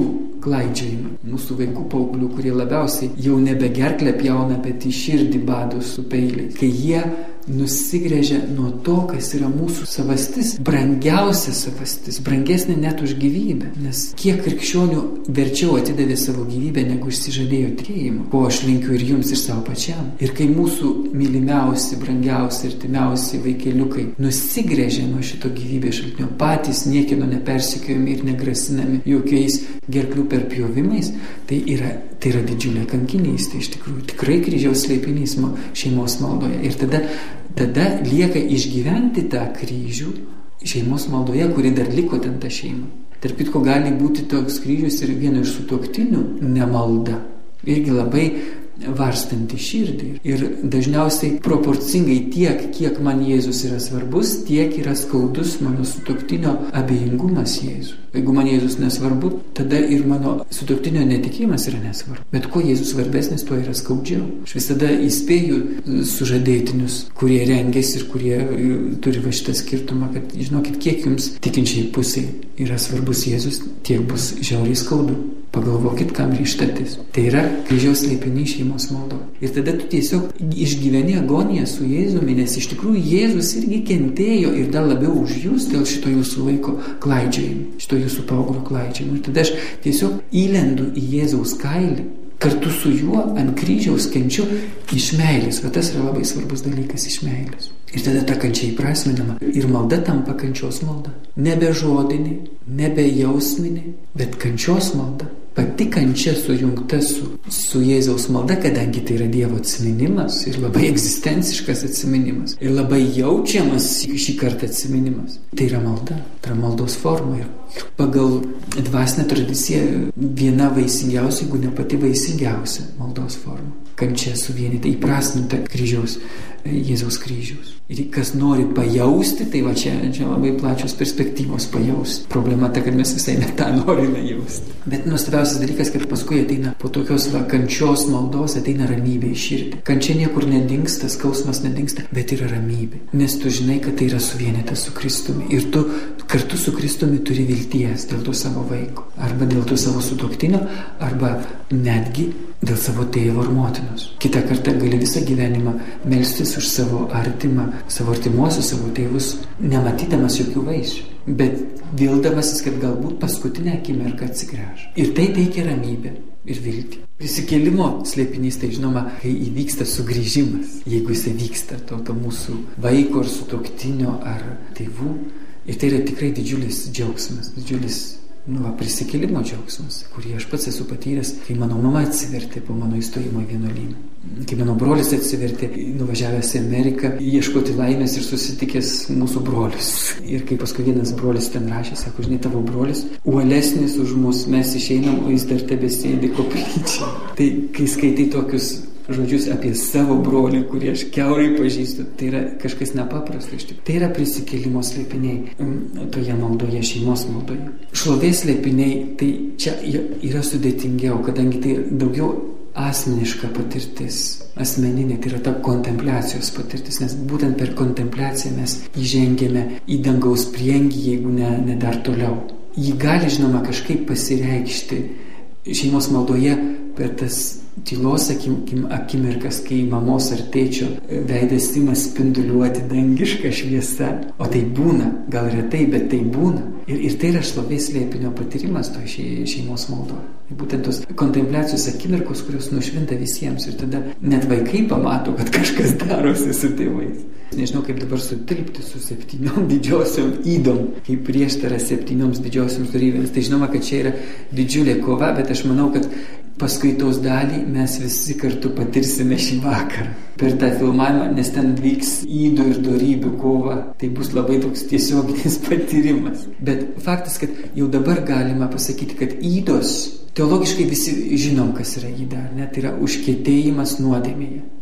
klaidžiojimą. Mūsų vaikų paauglių, kurie labiausiai jau nebe gerklę pjauna, bet į širdį bado su peiliais. Kai jie nusigrėžia nuo to, kas yra mūsų savastis, brangiausia savastis, brangesnė net už gyvybę. Nes kiek krikščionių verčiau atidavė savo gyvybę, negu išsižadėjo tikėjimo, ko aš linkiu ir jums, ir savo pačiam. Ir kai mūsų mylimiausi, brangiausi, artimiausi vaikeliukai nusigrėžia nuo šito gyvybės šaltinio, patys niekino nepersekiojami ir negrasinami jokiais gerklių perpjovimais, tai yra, tai yra didžiulė kankinystė iš tikrųjų. Tikrai kryžiaus slėpinys šeimos maldoje. Ir tada Tada lieka išgyventi tą kryžių šeimos maldoje, kuri dar liko ten tą šeimą. Tarp kitko gali būti toks kryžius ir vieno iš sutuoktinių nemalda. Irgi labai varstanti širdį. Ir dažniausiai proporcingai tiek, kiek man Jėzus yra svarbus, tiek yra skaudus mano sutuoktinio abejingumas Jėzui. Jeigu man Jėzus nesvarbu, tada ir mano sutuoktinio netikėjimas yra nesvarbu. Bet kuo Jėzus svarbesnis, tuo yra skaudžiau. Aš visada įspėju sužadėtinius, kurie rengiasi ir kurie turi va šitą skirtumą, kad žinokit, kiek jums tikinčiai pusiai yra svarbus Jėzus, tiek bus žiauriai skaudu. Pagalvokit, kam ryžtatės. Tai yra kryžiaus slėpinys šeimos maldo. Ir tada tu tiesiog išgyveni agoniją su Jėzumi, nes iš tikrųjų Jėzus irgi kentėjo ir dar labiau už jūs dėl šito jūsų laiko klaidžiojimo, šito jūsų paauglio klaidžiojimo. Ir tada aš tiesiog įlendu į Jėzaus kailį, kartu su juo ant kryžiaus kenčiu iš meilės. Va tas yra labai svarbus dalykas, iš meilės. Ir tada ta kančia įprasminama. Ir malda tampa kančios malda. Nebe žodinė, nebe jausminė, bet kančios malda. Pati kančia sujungta su, su Jėzaus malda, kadangi tai yra Dievo atsiminimas ir labai egzistenciškas atsiminimas ir labai jaučiamas šį kartą atsiminimas. Tai yra malda, tai yra maldos forma. Ir pagal dvasinę tradiciją viena vaisingiausia, jeigu ne pati vaisingiausia maldos forma. Kančia suvienyta, įprasminta kryžiaus, Jėzaus kryžiaus. Ir kas nori pajausti, tai va čia, čia labai plačios perspektyvos pajausti. Problema ta, kad mes visai ne tą norime jausti. Bet nuostabiausias dalykas, kad paskui ateina po tokios va, kančios maldos, ateina ramybė į širdį. Kančia niekur nedingsta, skausmas nedingsta, bet yra ramybė. Nes tu žinai, kad tai yra suvienyta su Kristumi. Ir tu kartu su Kristumi turi vilties dėl to savo vaiko. Arba dėl to savo sutuoktinio, arba netgi dėl savo tėvo ar motinos. Kitą kartą gali visą gyvenimą melstis už savo artimą, savo artimuosius, savo tėvus, nematydamas jokių vaisių, bet vildamasis, kad galbūt paskutinę akimirką atsigręš. Ir tai teikia ramybę ir viltį. Prisikėlimo slėpinys, tai žinoma, kai įvyksta sugrįžimas, jeigu jisai vyksta to, to mūsų vaiko ar sutuoktinio ar tėvų, ir tai yra tikrai didžiulis džiaugsmas, didžiulis nu, va, prisikėlimo džiaugsmas, kurį aš pats esu patyręs, kai mano mama atsivertė po mano įstojimo į vienuolyną. Kai mano brolis atsivertė, nuvažiavęs į Ameriką, ieškoti laimės ir susitikęs mūsų brolius. Ir kai paskui vienas brolis ten rašė, sako, žinai, tavo brolis uolesnis už mus, mes išeinam, o jis dar tebesėdi koplyčioje. Tai kai skaitai tokius žodžius apie savo brolį, kurį aš kiaurai pažįstu, tai yra kažkas nepaprasta iš tikrųjų. Tai yra prisikėlimo slėpiniai toje maldoje, šeimos maldoje. Šlovės slėpiniai, tai čia yra sudėtingiau, kadangi tai daugiau asmeniška patirtis, asmeninė, tai yra ta kontempliacijos patirtis, nes būtent per kontempliaciją mes įžengėme į dangaus priengį, jeigu ne, ne dar toliau. Jį gali, žinoma, kažkaip pasireikšti šeimos maldoje per tas tylos akim, akimirkas, kai mamos ar tėčio veidas ima spinduliuoti dangišką šviesą. O tai būna, gal retai, bet tai būna. Ir, ir tai yra šlovės slėpinio patyrimas to šeimos maldoje. Būtent tos kontempliacijos akimirkos, kurios nušvinta visiems. Ir tada net vaikai pamato, kad kažkas darosi su tėvais. Nežinau, kaip dabar sutilpti su septyniom didžiosiom įdom, kaip prieštara septynioms didžiosioms dorybėms. Tai žinoma, kad čia yra didžiulė kova, bet aš manau, kad paskaitos dalį mes visi kartu patirsime šį vakarą. Per tą filmavimą, nes ten vyks įdų ir dorybių kova. Tai bus labai toks tiesioginis patyrimas. Bet faktas, kad jau dabar galima pasakyti, kad įdos, teologiškai visi žinom, kas yra įda, ne? Tai yra užkietėjimas nuodėmėje.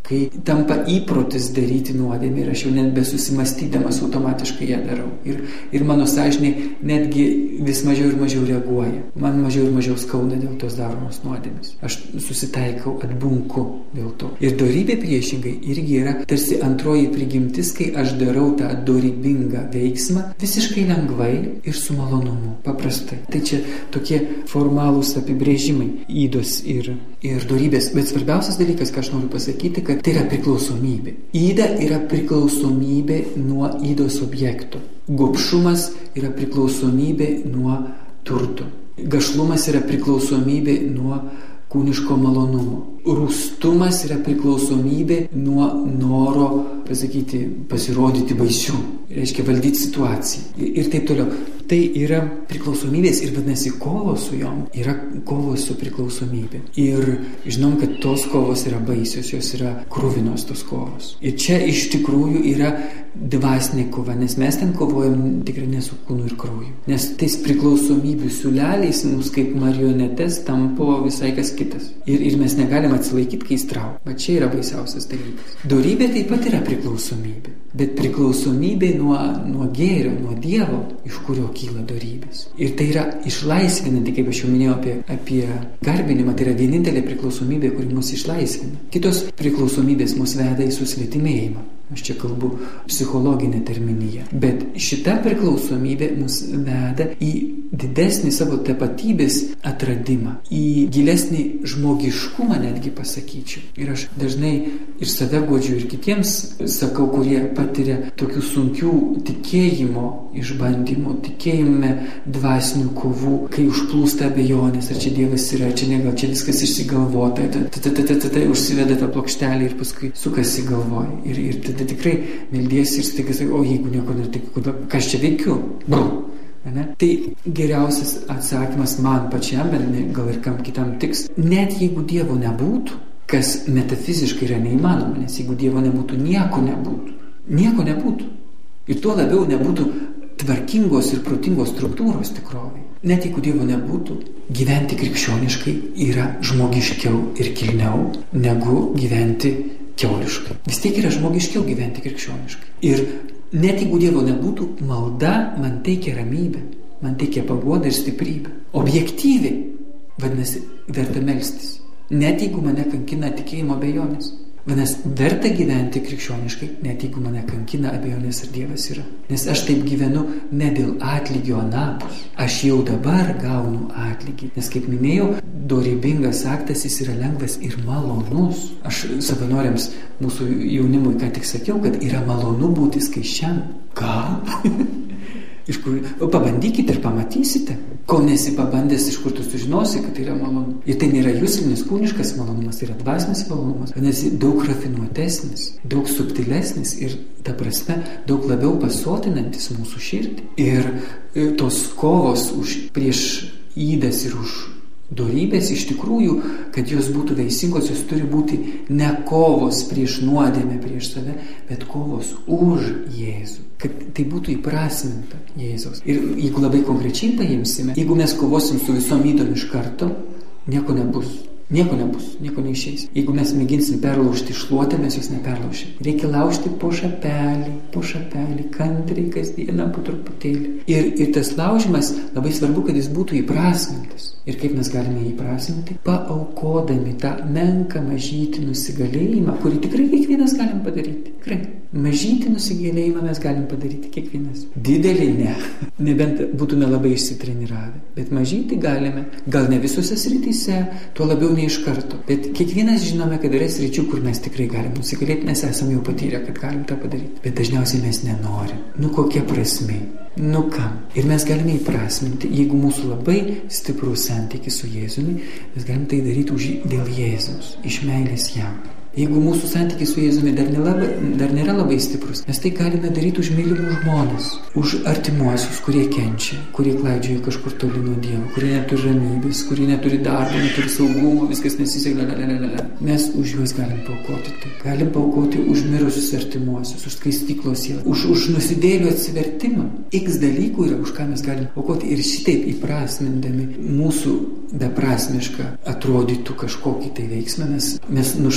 kai tampa įprotis daryti nuodėmę ir aš jau net besusimastydamas automatiškai ją darau. Ir, ir mano sąžinė netgi vis mažiau ir mažiau reaguoja. Man mažiau ir mažiau skauda dėl tos daromos nuodėmės. Aš susitaikau, atbunku dėl to. Ir dorybė priešingai irgi yra tarsi antroji prigimtis, kai aš darau tą dorybingą veiksmą visiškai lengvai ir su malonumu, paprastai. Tai čia tokie formalūs apibrėžimai įdos ir, ir dorybės. Bet svarbiausias dalykas, ką aš noriu pasakyti, kad tai yra priklausomybė. Įda yra priklausomybė nuo įdos objekto. Gobšumas yra priklausomybė nuo turto. Gašlumas yra priklausomybė nuo kūniško malonumo. Rūstumas yra priklausomybė nuo noro, pasakyti, pasirodyti baisių. Reiškia valdyti situaciją. Ir taip toliau. Tai yra priklausomybės ir vadinasi kovos su jom yra kovos su priklausomybė. Ir žinom, kad tos kovos yra baisios, jos yra kruvinos tos kovos. Ir čia iš tikrųjų yra dvasinė kova, nes mes ten kovojam tikrai ne su kūnu ir krauju. Nes tais priklausomybių siūleliais mus kaip marionetes tampo visai kas kitas. Ir, ir mes negalim atsilaikyti, kai įstrau. Bet čia yra baisiausias dalykas. Dorybė taip pat yra priklausomybė. Bet priklausomybė nuo, nuo gėrio, nuo Dievo, iš kurio kyla dorybės. Ir tai yra išlaisvinanti, kaip aš jau minėjau apie, apie garbinimą, tai yra vienintelė priklausomybė, kuri mus išlaisvina. Kitos priklausomybės mus veda į susvetimėjimą. Aš čia kalbu psichologinę terminiją. Bet šita priklausomybė mus veda į didesnį savo tapatybės atradimą, į gilesnį žmogiškumą netgi pasakyčiau. Ir aš dažnai ir save guodžiu ir kitiems sakau, kurie patiria tokių sunkių tikėjimo išbandymų, tikėjime dvasinių kovų, kai užplūsta abejonės, ar čia Dievas yra, ar čia ne, gal čia viskas išsigalvota, tai užsiveda tą plokštelį ir paskui sukasi galvoj. Ir, ir tada tikrai meldiesi ir staiga sakai, o jeigu nieko nėra, tai ką aš čia veikiu? Brum. Ne? Tai geriausias atsakymas man pačiam, bet gal ir kam kitam tiks, net jeigu Dievo nebūtų, kas metafiziškai yra neįmanoma, nes jeigu Dievo nebūtų, nieko nebūtų. Nieko nebūtų. Ir tuo labiau nebūtų tvarkingos ir protingos struktūros tikrovai. Net jeigu Dievo nebūtų, gyventi krikščioniškai yra žmogiškiau ir kilniau negu gyventi kiauliškai. Vis tiek yra žmogiškiau gyventi krikščioniškai. Ir net jeigu Dievo nebūtų, malda man teikia ramybę, man teikia paguodą ir stiprybę. Objektyviai, vadinasi, verta melstis. Net jeigu mane kankina tikėjimo abejonės. Vadinasi, verta gyventi krikščioniškai, net jeigu mane kankina abejonės, ar Dievas yra. Nes aš taip gyvenu ne dėl atlygio anapus. Aš jau dabar gaunu atlygį. Nes, kaip minėjau, dorybingas aktas jis yra lengvas ir malonus. Aš savanoriams, mūsų jaunimui ką tik sakiau, kad yra malonu būti skaisčiam. Gal? Iš kur, pabandykite ir pamatysite. Kol nesi pabandęs, iš kur tu sužinosi, kad tai yra malonu. Ir tai nėra jūslinis kūniškas malonumas, tai yra dvasinis malonumas. Vadinasi, daug rafinuotesnis, daug subtilesnis ir, ta prasme, daug labiau pasotinantis mūsų širdį. Ir, ir tos kovos už, prieš įdas ir už dorybės, iš tikrųjų, kad jos būtų veisingos, jos turi būti ne kovos prieš nuodėmę, prieš save, bet kovos už Jėzų. Kad tai būtų įprasminta Jėzaus. Ir jeigu labai konkrečiai paimsime, jeigu mes kovosim su visom ydom iš karto, nieko nebus. Nieko nebus, nieko neišeis. Jeigu mes mėginsim perlaužti šluotę, mes jos neperlaušim. Reikia laužti po šapelį, po šapelį, kantriai, kasdieną, po truputėlį. Ir, ir tas laužimas labai svarbu, kad jis būtų įprasmintas. Ir kaip mes galime jį įprasminti? Paaukodami tą menką mažytį nusigalėjimą, kurį tikrai kiekvienas galim padaryti. Tikrai. Mažytį nusigalėjimą mes galim padaryti kiekvienas. Didelį ne. Nebent būtume labai išsitreniravę. Bet mažytį galime. Gal ne visose srityse, tuo labiau ne iš karto. Bet kiekvienas žinome, kad yra sričių, kur mes tikrai galim nusigalėti, nes esame jau patyrę, kad galim tą padaryti. Bet dažniausiai mes nenorim. Nu kokia prasmė? Nu kam? Ir mes galime įprasminti, jeigu mūsų labai stiprus santykis su Jėzumi, mes galim tai daryti už, dėl Jėzaus, iš meilės jam. Jeigu mūsų santykis su Jėzumi dar, nelaba, dar nėra labai stiprus, mes tai galime daryti už mylimus žmones, už artimuosius, kurie kenčia, kurie klaidžioja kažkur toli nuo Dievo, kurie neturi ramybės, kurie neturi darbo, neturi saugumo, viskas nesiseka. Mes už juos galim paaukoti tai. Galim paaukoti už mirusius artimuosius, už skaistyklos sielą, už, už nusidėlių atsivertimą. X dalykų yra, už ką mes galim aukoti ir šitaip įprasmindami mūsų beprasmišką atrodytų kažkokį tai veiksmą, mes, mes nušauname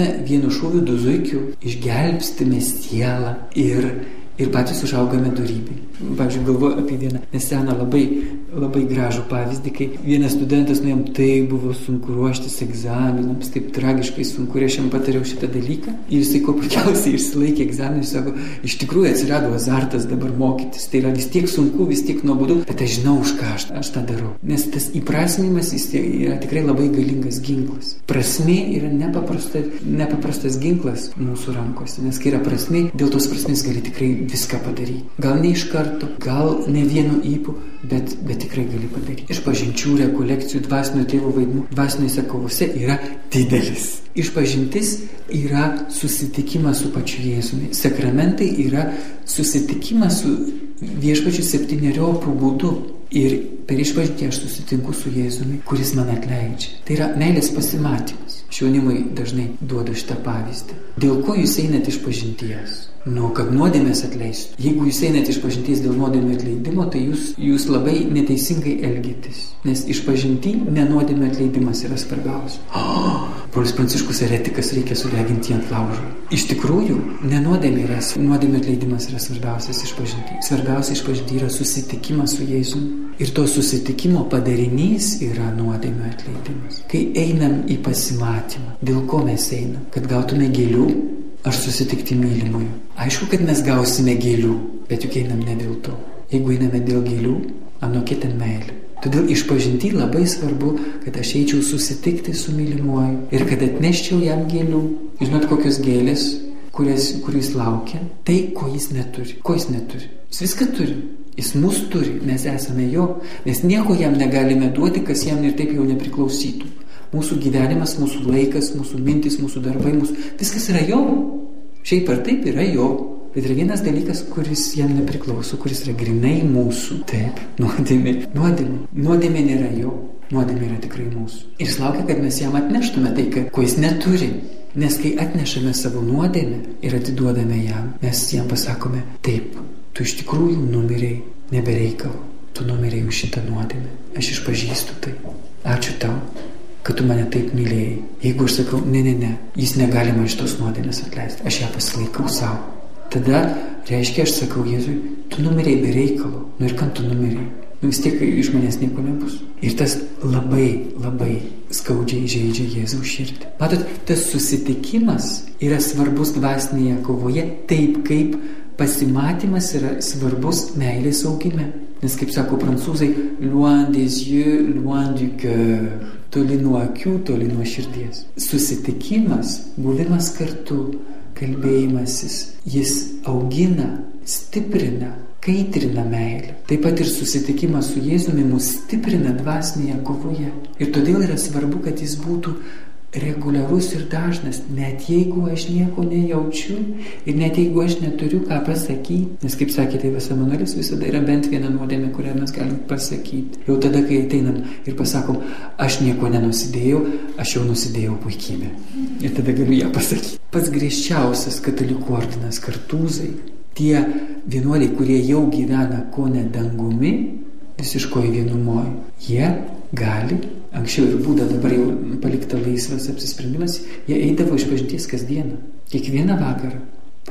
vienu šūviu du zuikiu išgelbstime sielą ir ir patys užaugame dorybei. Pavyzdžiui, galvoju apie vieną neseną labai, labai gražų pavyzdį, kai vienas studentas, nu jam tai buvo sunku ruoštis egzaminams, taip tragiškai sunku, ir aš jam patariau šitą dalyką. Ir jisai ko puikiausiai išsilaikė egzaminį, jis sako, iš tikrųjų atsirado azartas dabar mokytis. Tai yra vis tiek sunku, vis tiek nuobodu, bet aš žinau, už ką aš, aš tą darau. Nes tas įprasminimas jis yra tikrai labai galingas ginklas. Prasmė yra nepaprasta, nepaprastas ginklas mūsų rankose, nes kai yra prasmė, dėl tos prasmės gali tikrai viską padaryti. Gal ne iš karto, gal ne vienu įpu, bet, bet tikrai gali padaryti. Išpažinčių, rekolekcijų, dvasinio tėvo vaidmuo dvasiniuose kovose yra didelis. Išpažintis yra susitikimas su pačiu Jėzumi. Sakramentai yra susitikimas su viešpačiu septyneriopų būdu. Ir per išpažintį aš susitinku su Jėzumi, kuris man atleidžia. Tai yra meilės pasimatymas. Jaunimui dažnai duodu šitą pavyzdį. Dėl ko jūs einate išpažinties? Nu, kad nuodėmės atleistų. Jeigu jūs einate išpažinties dėl nuodėmės atleidimo, tai jūs, jūs labai neteisingai elgitės. Nes išpažinti nenuodėmės atleidimas yra svarbiausia. Oh, Brolis Pranciškus eretikas, reikia sudeginti ant laužo. Iš tikrųjų, nenuodėmė yra, nuodėmės atleidimas yra svarbiausias išpažinti. Svarbiausia išpažinti yra susitikimas su Jėzumi. Ir to susitikimo padarinys yra nuodėmės atleidimas. Kai einam į pasimatymą, dėl ko mes einam? Kad gautume gėlių, ar susitikti mylimųjų. Aišku, kad mes gausime gėlių, bet juk einam ne dėl to. Jeigu einame dėl gėlių, anokia ten meilė. Todėl išpažinti labai svarbu, kad aš eičiau susitikti su mylimuoju ir kad atneščiau jam gėlių. Žinot, kokios gėlės, kurias, kuris laukia? Tai, ko jis neturi. Ko jis neturi? Jis viską turi. Jis mus turi, mes esame jo. Mes nieko jam negalime duoti, kas jam ir taip jau nepriklausytų. Mūsų gyvenimas, mūsų laikas, mūsų mintis, mūsų darbai, mūsų... viskas yra jo. Šiaip ar taip yra jo. Bet yra vienas dalykas, kuris jam nepriklauso, kuris yra grinai mūsų. Taip, nuodėmė. Nuodėmė. Nuodėmė nėra jo. Nuodėmė yra tikrai mūsų. Ir jis laukia, kad mes jam atneštume tai, ko jis neturi. Nes kai atnešame savo nuodėmę ir atiduodame jam, mes jam pasakome, taip, tu iš tikrųjų numirei, nebereikalo. Tu numirei už šitą nuodėmę. Aš išpažįstu tai. Ačiū tau, kad tu mane taip mylėjai. Jeigu aš sakau, ne, ne, ne, jis negali man šitos nuodėmės atleisti, aš ją pasilaikau savo. Tada reiškia, aš sakau Jėzui, tu numirei be reikalo. Nu ir kam tu numirei? Nu vis tiek iš manęs nieko nebus. Ir tas labai, labai skaudžiai žeidžia Jėzaus širdį. Matot, tas susitikimas yra svarbus dvasinėje kovoje, taip kaip pasimatymas yra svarbus meilės augime. Nes, kaip sako prancūzai, loin des yeux, loin du cœur. Toli nuo akių, toli nuo širdies. Susitikimas, buvimas kartu, kalbėjimasis, jis augina, stiprina, kaitrina meilę. Taip pat ir susitikimas su Jėzumi mus stiprina dvasinėje kovoje. Ir todėl yra svarbu, kad jis būtų reguliarus ir dažnas, net jeigu aš nieko nejaučiu ir net jeigu aš neturiu ką pasakyti. Nes, kaip sakė tėvas Emanuelis, visada yra bent viena nuodėmė, kurią mes galim pasakyti. Jau tada, kai ateinam ir pasakom, aš nieko nenusidėjau, aš jau nusidėjau puikybę. Ir tada galiu ją pasakyti. Pats griežčiausias katalikų ordinas Kartūzai, tie vienuoliai, kurie jau gyvena kone dangumi, visiškoji vienumoji, jie gali, anksčiau ir būda, dabar jau palikta laisvas apsisprendimas, jie eidavo išpažinties kasdieną, kiekvieną vakarą.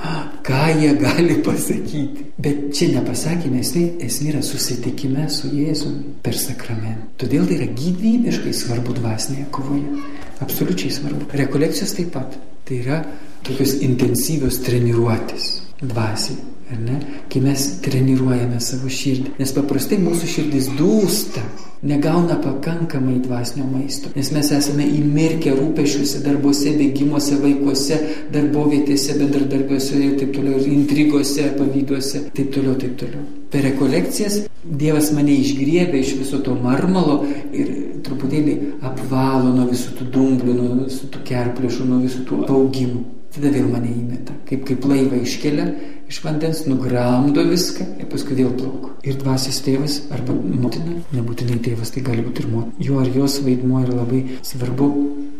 Ką jie gali pasakyti? Bet čia nepasakėme, esmė, esmė yra susitikime su Jėzumi per sakramentą. Todėl tai yra gyvybiškai svarbu dvasinėje kovoje. Absoliučiai svarbu. Rekolekcijos taip pat. Tai yra tokios intensyvios treniruotės dvasiai. Ar ne? Kai mes treniruojame savo širdį. Nes paprastai mūsų širdis dūsta, negauna pakankamai dvasinio maisto. Nes mes esame įmirkę rūpesčiuose, darbuose, bėgimuose, vaikuose, darbovietėse, bendradarbiuose ir taip toliau, ir intrigose, pavyduose, taip toliau, taip toliau. Per rekolekcijas Dievas mane išgriebė iš viso to marmalo ir truputėlį apvalo nuo visų tų dumblių, nuo visų tų kerplėšų, nuo visų tų augimų. Tada vėl mane įmeta, kaip, kaip laivą iškelia iš vandens, nugramdo viską ir paskui vėl plauko. Ir dvasios tėvas arba motina, nebūtinai tėvas, tai gali būti ir motina. Jo ar jos vaidmuo yra labai svarbu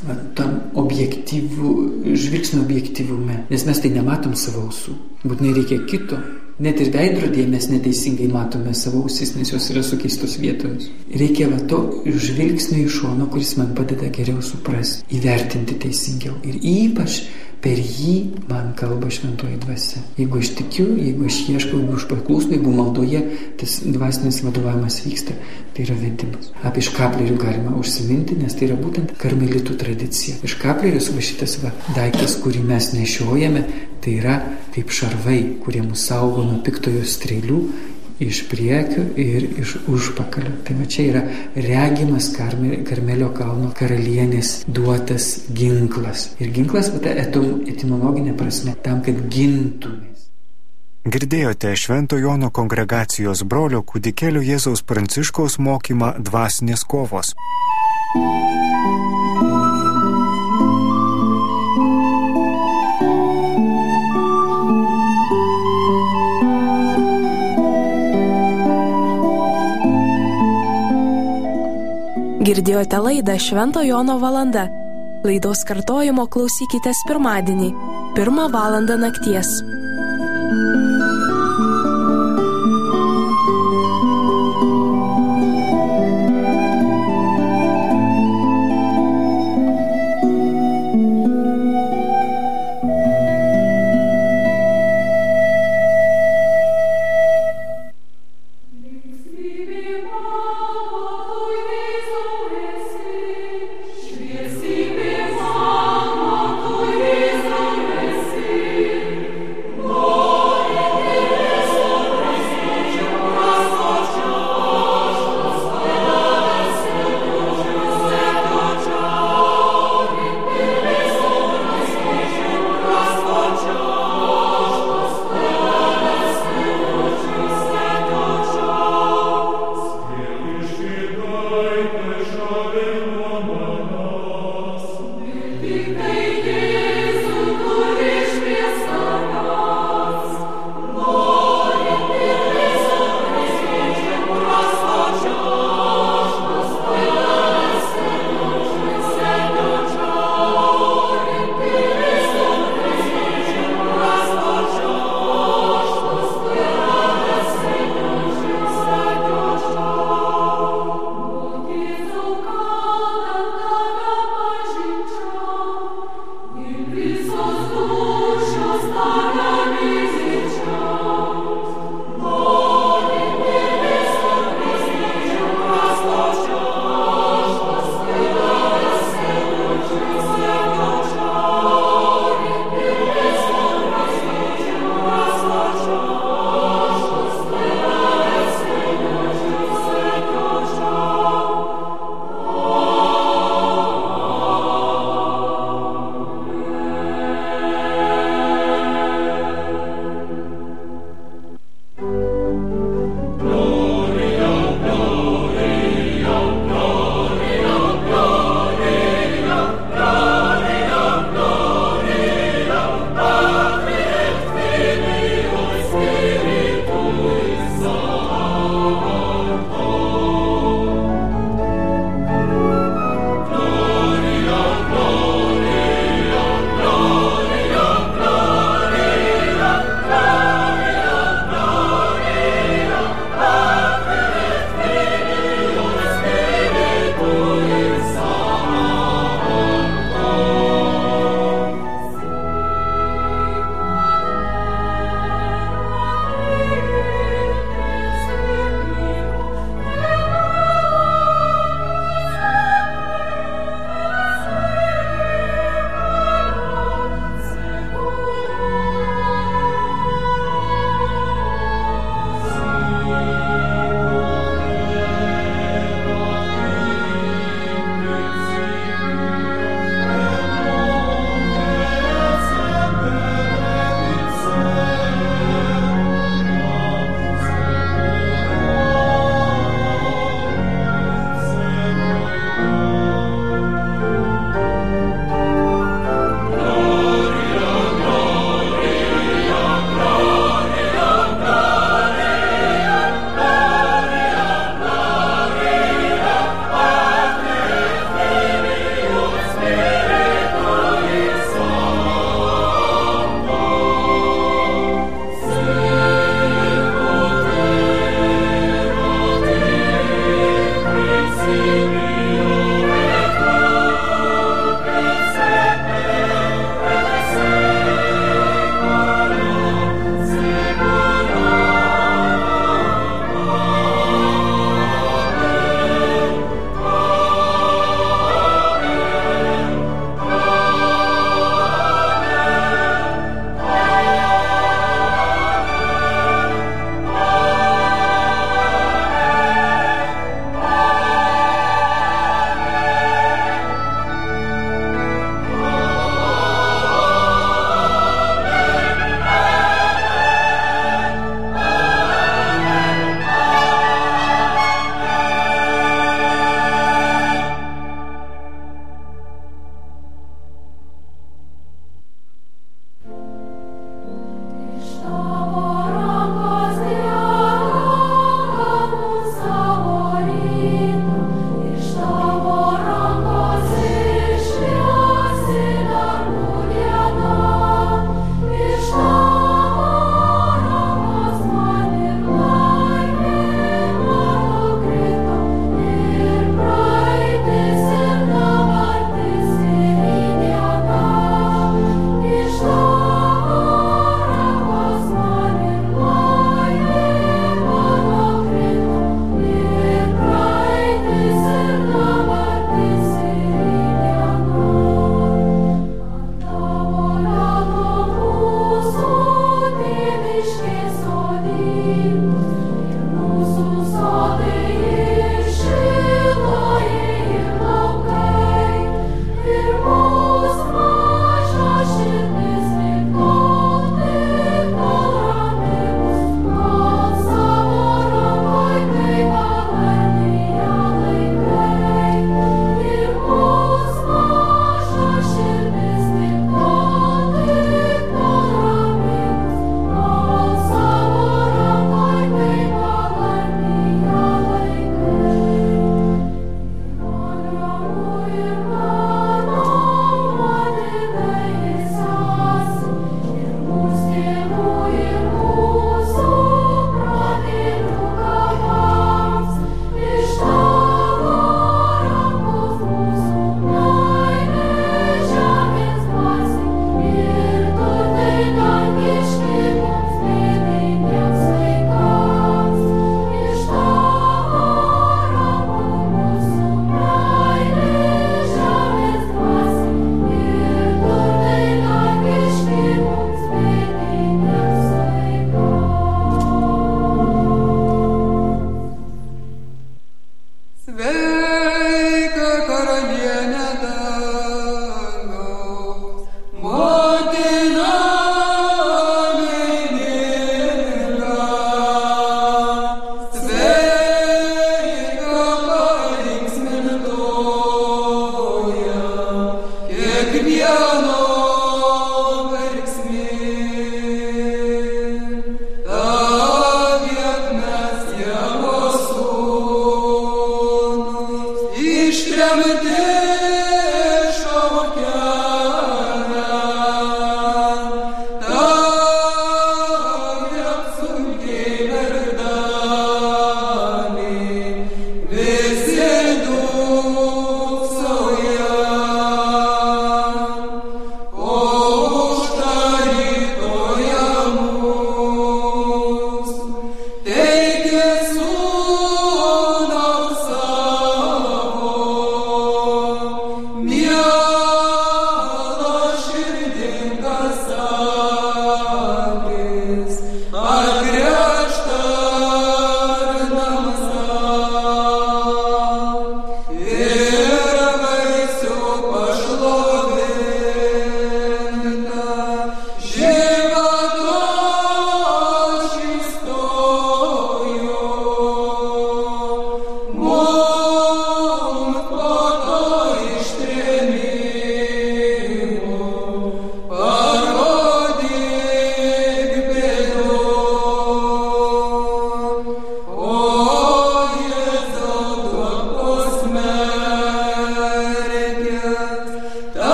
tam objektyvų, žvilgsnio objektyvume. Nes mes tai nematom savo ausų. Būtinai reikia kito, Net ir veidrodėje mes neteisingai matome savo ausis, nes jos yra sukeistos vietomis. Reikia va to žvilgsnio iš šono, kuris man padeda geriau suprasti, įvertinti teisingiau. Ir ypač per jį man kalba šventoji dvasia. Jeigu aš tikiu, jeigu aš ieškau, jeigu aš paklūsnu, jeigu maldoje tas dvasinis vadovavimas vyksta, tai yra vedimas. Apie škaplerių galima užsiminti, nes tai yra būtent karmelitų tradicija. Škaplerius va šitas va daiktas, kurį mes nešiojame, tai yra kaip šarvai, kurie mus saugo nuo piktojo strėlių iš priekio ir iš užpakalio. Tai va čia yra regimas Karmelio kalno karalienės duotas ginklas. Ir ginklas, va ta etimologinė prasme, tam, kad gintumės. Girdėjote Švento Jono kongregacijos brolio kūdikėlio Jėzaus Pranciškaus mokymą Dvasinės kovos. Girdėjote laidą Švento Jono valanda. Laidos kartojimo klausykitės pirmadienį, pirmą valandą nakties.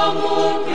amor